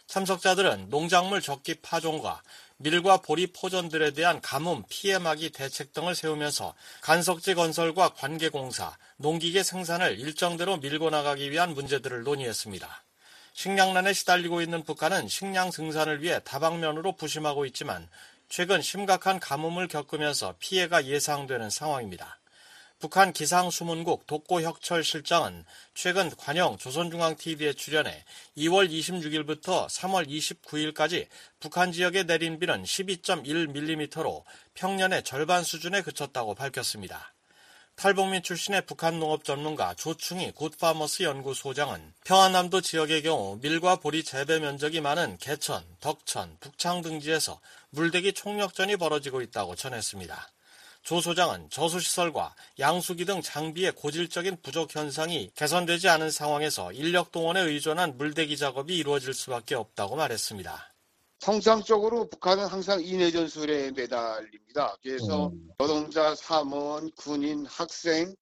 참석자들은 농작물 적기 파종과 밀과 보리 포전들에 대한 가뭄 피해 막이 대책 등을 세우면서 간석지 건설과 관계공사, 농기계 생산을 일정대로 밀고 나가기 위한 문제들을 논의했습니다. 식량난에 시달리고 있는 북한은 식량 생산을 위해 다방면으로 부심하고 있지만 최근 심각한 가뭄을 겪으면서 피해가 예상되는 상황입니다. 북한 기상수문국 독고혁철 실장은 최근 관영 조선중앙티비에 출연해 이월 이십육일부터 삼월 이십구일까지 북한 지역에 내린 비는 십이 점 일 밀리미터로 평년의 절반 수준에 그쳤다고 밝혔습니다. 탈북민 출신의 북한 농업 전문가 조충희 굿파머스 연구소장은 평안남도 지역의 경우 밀과 보리 재배 면적이 많은 개천, 덕천, 북창 등지에서 물대기 총력전이 벌어지고 있다고 전했습니다. 조 소장은 저수시설과 양수기 등 장비의 고질적인 부족 현상이 개선되지 않은 상황에서 인력 동원에 의존한 물대기 작업이 이루어질 수밖에 없다고 말했습니다. 통상적으로 북한은 항상 인해 전술에 매달립니다. 그래서 음. 노동자, 사무원, 군인, 학생,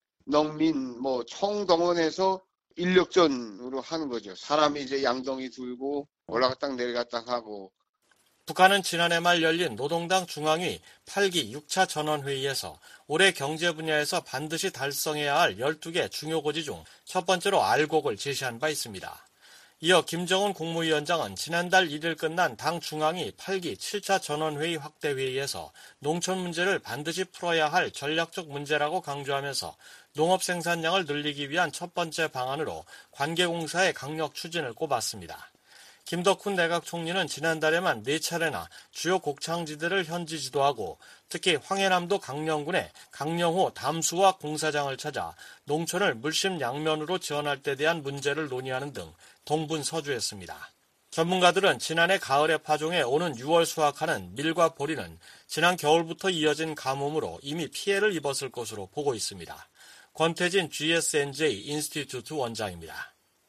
농민 뭐 총동원해서 인력전으로 하는 거죠. 사람이 이제 양동이 들고 올라갔다 내려갔다 하고. 북한은 지난해 말 열린 노동당 중앙위 팔 기 육 차 전원회의에서 올해 경제 분야에서 반드시 달성해야 할 열두 개 중요 고지 중 첫 번째로 알곡을 제시한 바 있습니다. 이어 김정은 국무위원장은 지난달 일 일 끝난 당 중앙위 팔 기 칠 차 전원회의 확대회의에서 농촌 문제를 반드시 풀어야 할 전략적 문제라고 강조하면서 농업 생산량을 늘리기 위한 첫 번째 방안으로 관계공사의 강력 추진을 꼽았습니다. 김덕훈 내각 총리는 지난달에만 네 차례나 주요 곡창지대를 현지 지도하고 특히 황해남도 강령군의 강령호 담수화 공사장을 찾아 농촌을 물심양면으로 지원할 때 대한 문제를 논의하는 등 동분서주했습니다. 전문가들은 지난해 가을에 파종해 오는 유월 수확하는 밀과 보리는 지난 겨울부터 이어진 가뭄으로 이미 피해를 입었을 것으로 보고 있습니다. 권태진 지에스엔제이 인스티튜트 원장입니다.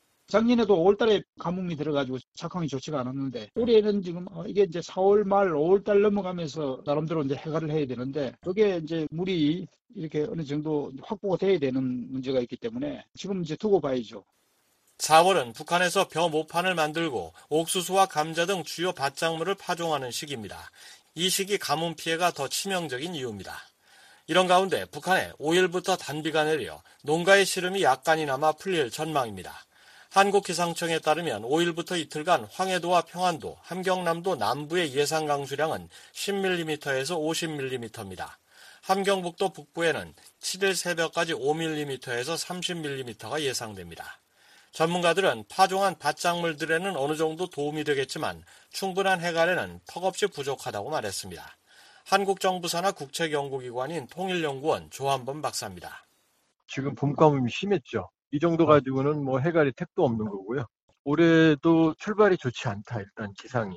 작년에도 오월달에 가뭄이 들어가지고 작황이 좋지가 않았는데 올해는 지금 이게 이제 사월 말 오월달 넘어가면서 나름대로 이제 해결을 해야 되는데 그게 이제 물이 이렇게 어느 정도 확보가 돼야 되는 문제가 있기 때문에 지금 이제 두고 봐야죠. 사월은 북한에서 벼 모판을 만들고 옥수수와 감자 등 주요 밭작물을 파종하는 시기입니다. 이 시기 가뭄 피해가 더 치명적인 이유입니다. 이런 가운데 북한에 오일부터 단비가 내려 농가의 시름이 약간이나마 풀릴 전망입니다. 한국기상청에 따르면 오일부터 이틀간 황해도와 평안도, 함경남도 남부의 예상 강수량은 십 밀리미터에서 오십 밀리미터입니다. 함경북도 북부에는 칠일 새벽까지 오 밀리미터에서 삼십 밀리미터가 예상됩니다. 전문가들은 파종한 밭작물들에는 어느 정도 도움이 되겠지만 충분한 해갈에는 턱없이 부족하다고 말했습니다. 한국 정부 산하 국책연구기관인 통일연구원 조한범 박사입니다. 지금 봄가뭄이 심했죠. 이 정도 가지고는 뭐 해갈이 택도 없는 거고요. 올해도 출발이 좋지 않다, 일단 기상이.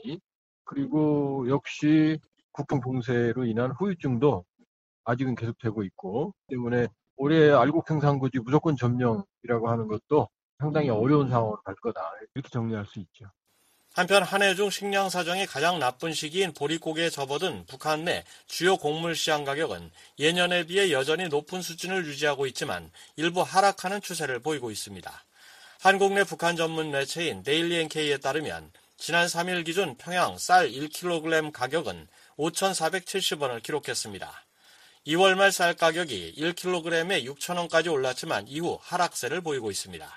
그리고 역시 국경 봉쇄로 인한 후유증도 아직은 계속되고 있고 때문에 올해 알곡 생산구지 무조건 점령이라고 하는 것도 상당히 어려운 상황으로 갈 거다. 이렇게 정리할 수 있죠. 한편 한 해 중 식량 사정이 가장 나쁜 시기인 보릿고개에 접어든 북한 내 주요 곡물 시장 가격은 예년에 비해 여전히 높은 수준을 유지하고 있지만 일부 하락하는 추세를 보이고 있습니다. 한국 내 북한 전문 매체인 데일리 엔케이에 따르면 지난 삼 일 기준 평양 쌀 일 킬로그램 가격은 오천사백칠십 원을 기록했습니다. 이월 말 쌀 가격이 일 킬로그램에 육천 원까지 올랐지만 이후 하락세를 보이고 있습니다.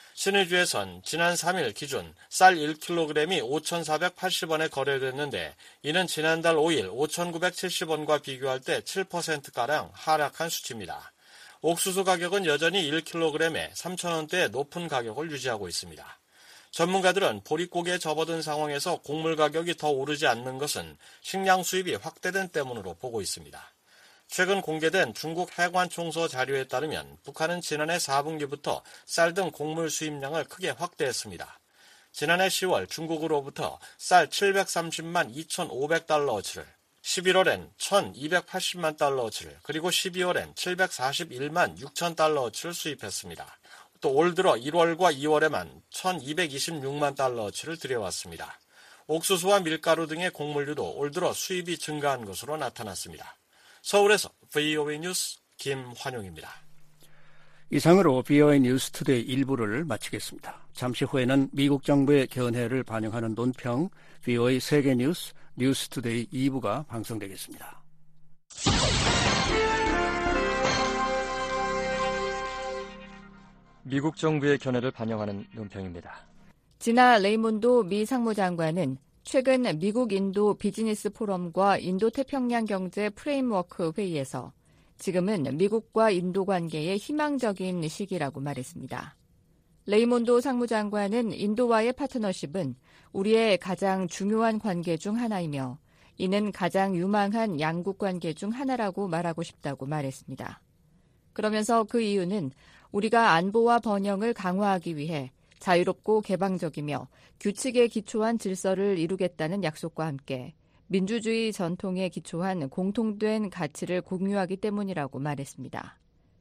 신의주에선 지난 삼 일 기준 쌀 일 킬로그램이 오천사백팔십 원에 거래됐는데 이는 지난달 오 일 오천구백칠십 원과 비교할 때 칠 퍼센트가량 하락한 수치입니다. 옥수수 가격은 여전히 일 킬로그램에 삼천 원대의 높은 가격을 유지하고 있습니다. 전문가들은 보릿고개에 접어든 상황에서 곡물 가격이 더 오르지 않는 것은 식량 수입이 확대된 때문으로 보고 있습니다. 최근 공개된 중국 해관총서 자료에 따르면 북한은 지난해 사 분기부터 쌀 등 곡물 수입량을 크게 확대했습니다. 지난해 시월 중국으로부터 쌀 칠백삼십만 이천오백 달러어치를, 십일월엔 천이백팔십만 달러어치를, 그리고 십이월엔 칠백사십일만 육천 달러어치를 수입했습니다. 또 올 들어 일월과 이월에만 천이백이십육만 달러어치를 들여왔습니다. 옥수수와 밀가루 등의 곡물류도 올 들어 수입이 증가한 것으로 나타났습니다. 서울에서 브이오에이 뉴스 김환용입니다. 이상으로 브이오에이 뉴스 투데이 일 부를 마치겠습니다. 잠시 후에는 미국 정부의 견해를 반영하는 논평 브이오에이 세계뉴스 뉴스 투데이 이 부가 방송되겠습니다. 미국 정부의 견해를 반영하는 논평입니다. 지나 레이몬도 미 상무장관은 최근 미국 인도 비즈니스 포럼과 인도 태평양 경제 프레임워크 회의에서 지금은 미국과 인도 관계의 희망적인 시기라고 말했습니다. 레이몬도 상무장관은 인도와의 파트너십은 우리의 가장 중요한 관계 중 하나이며 이는 가장 유망한 양국 관계 중 하나라고 말하고 싶다고 말했습니다. 그러면서 그 이유는 우리가 안보와 번영을 강화하기 위해 자유롭고 개방적이며 규칙에 기초한 질서를 이루겠다는 약속과 함께 민주주의 전통에 기초한 공통된 가치를 공유하기 때문이라고 말했습니다.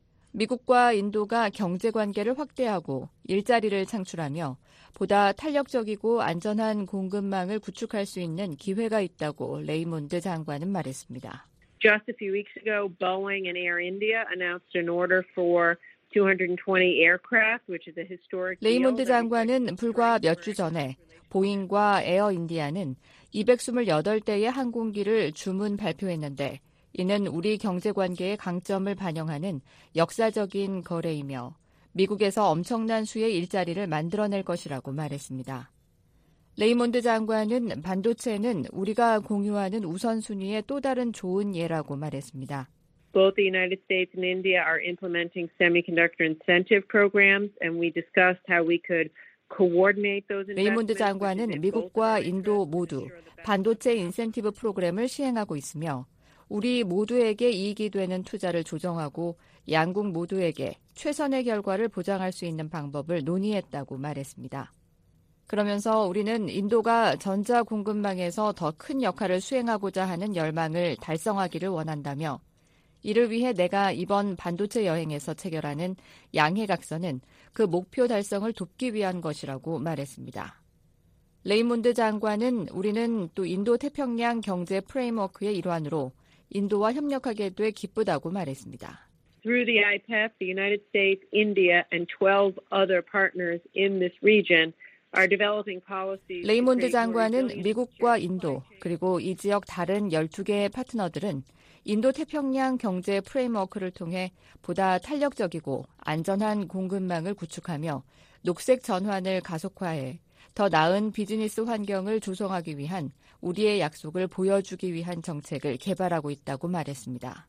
미국과 인도가 경제관계를 확대하고 일자리를 창출하며 보다 탄력적이고 안전한 공급망을 구축할 수 있는 기회가 있다고 레이몬드 장관은 말했습니다. Just a few weeks ago, Boeing and Air India announced an order for two hundred twenty aircraft, which is a historic deal. 레이몬드 장관은 불과 몇 주 전에 보잉과 에어 인디아는 이백이십팔 대의 항공기를 주문 발표했는데 이는 우리 경제관계의 강점을 반영하는 역사적인 거래이며 미국에서 엄청난 수의 일자리를 만들어낼 것이라고 말했습니다. 레이몬드 장관은 반도체는 우리가 공유하는 우선순위의 또 다른 좋은 예라고 말했습니다. Both the United States and India are implementing semiconductor incentive programs, and we discussed how we could coordinate those investments. 레이몬드 장관은 미국과 인도 모두 반도체 인센티브 프로그램을 시행하고 있으며 우리 모두에게 이익이 되는 투자를 조정하고 양국 모두에게 최선의 결과를 보장할 수 있는 방법을 논의했다고 말했습니다. 그러면서 우리는 인도가 전자 공급망에서 더 큰 역할을 수행하고자 하는 열망을 달성하기를 원한다며 이를 위해 내가 이번 반도체 여행에서 체결하는 양해각서는 그 목표 달성을 돕기 위한 것이라고 말했습니다. 레이몬드 장관은 우리는 또 인도 태평양 경제 프레임워크의 일환으로 인도와 협력하게 돼 기쁘다고 말했습니다. Through the I P E F, the United States, India, and twelve other partners in this region are developing policies. 레이몬드 장관은 미국과 인도 그리고 이 지역 다른 열두 개의 파트너들은 인도 태평양 경제 프레임워크를 통해 보다 탄력적이고 안전한 공급망을 구축하며 녹색 전환을 가속화해 더 나은 비즈니스 환경을 조성하기 위한 우리의 약속을 보여주기 위한 정책을 개발하고 있다고 말했습니다.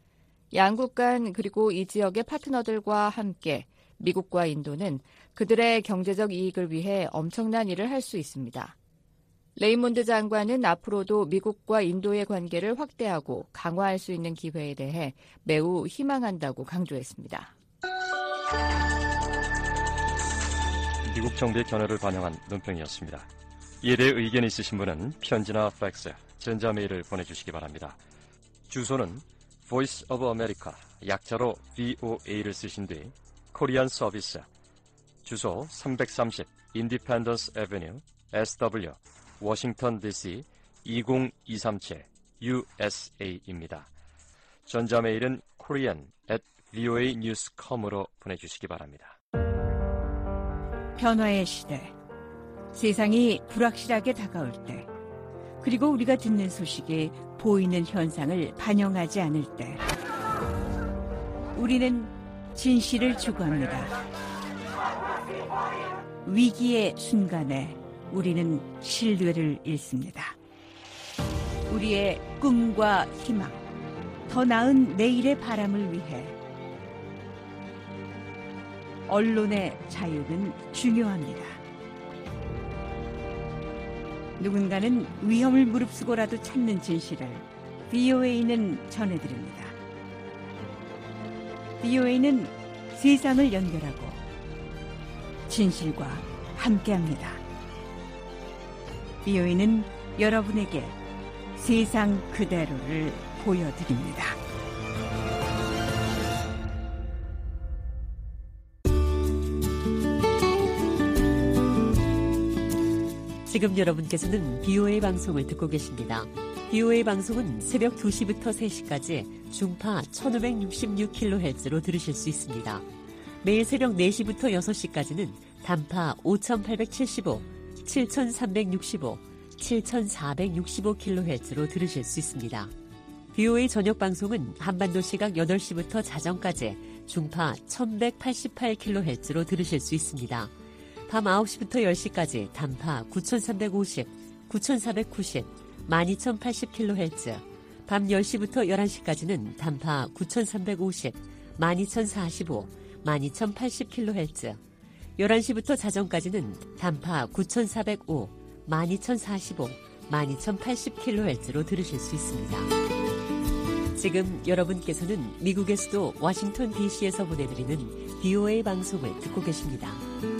양국 간 그리고 이 지역의 파트너들과 함께 미국과 인도는 그들의 경제적 이익을 위해 엄청난 일을 할 수 있습니다. 레이몬드 장관은 앞으로도 미국과 인도의 관계를 확대하고 강화할 수 있는 기회에 대해 매우 희망한다고 강조했습니다. 미국 정부의 견해를 반영한 논평이었습니다. 이에 대해 의견이 있으신 분은 편지나 팩스, 전자메일을 보내주시기 바랍니다. 주소는 Voice of America, 약자로 브이오에이를 쓰신 뒤 코리안 서비스, 주소 삼백삼십 Independence Avenue, 에스더블유, 워싱턴 디씨 이공이삼칠 유에스에이입니다. 전자메일은 korean at voa news dot com으로 보내주시기 바랍니다. 변화의 시대, 세상이 불확실하게 다가올 때, 그리고 우리가 듣는 소식이 보이는 현상을 반영하지 않을 때, 우리는 진실을 추구합니다. 위기의 순간에 우리는 신뢰를 잃습니다. 우리의 꿈과 희망, 더 나은 내일의 바람을 위해 언론의 자유는 중요합니다. 누군가는 위험을 무릅쓰고라도 찾는 진실을 브이오에이는 전해드립니다. 브이오에이는 세상을 연결하고 진실과 함께합니다. 브이오에이는 여러분에게 세상 그대로를 보여드립니다. 지금 여러분께서는 브이오에이 방송을 듣고 계십니다. 브이오에이 방송은 새벽 두 시부터 세 시까지 중파 천오백육십육 킬로헤르츠로 들으실 수 있습니다. 매일 새벽 네 시부터 여섯 시까지는 단파 오천팔백칠십오, 칠천삼백육십오, 칠천사백육십오 킬로헤르츠로 들으실 수 있습니다. 브이오에이 저녁 방송은 한반도 시각 여덟 시부터 자정까지 중파 천백팔십팔 킬로헤르츠로 들으실 수 있습니다. 밤 아홉 시부터 열 시까지 단파 구천삼백오십, 구천사백구십, 만 이천팔십 킬로헤르츠, 밤 열 시부터 열한 시까지는 단파 구천삼백오십, 만 이천사십오, 만 이천팔십 킬로헤르츠, 열한 시부터 자정까지는 단파 구천사백오, 만 이천사십오, 만 이천팔십 킬로헤르츠로 들으실 수 있습니다. 지금 여러분께서는 미국의 수도 워싱턴 디씨에서 보내드리는 비오에이 방송을 듣고 계십니다.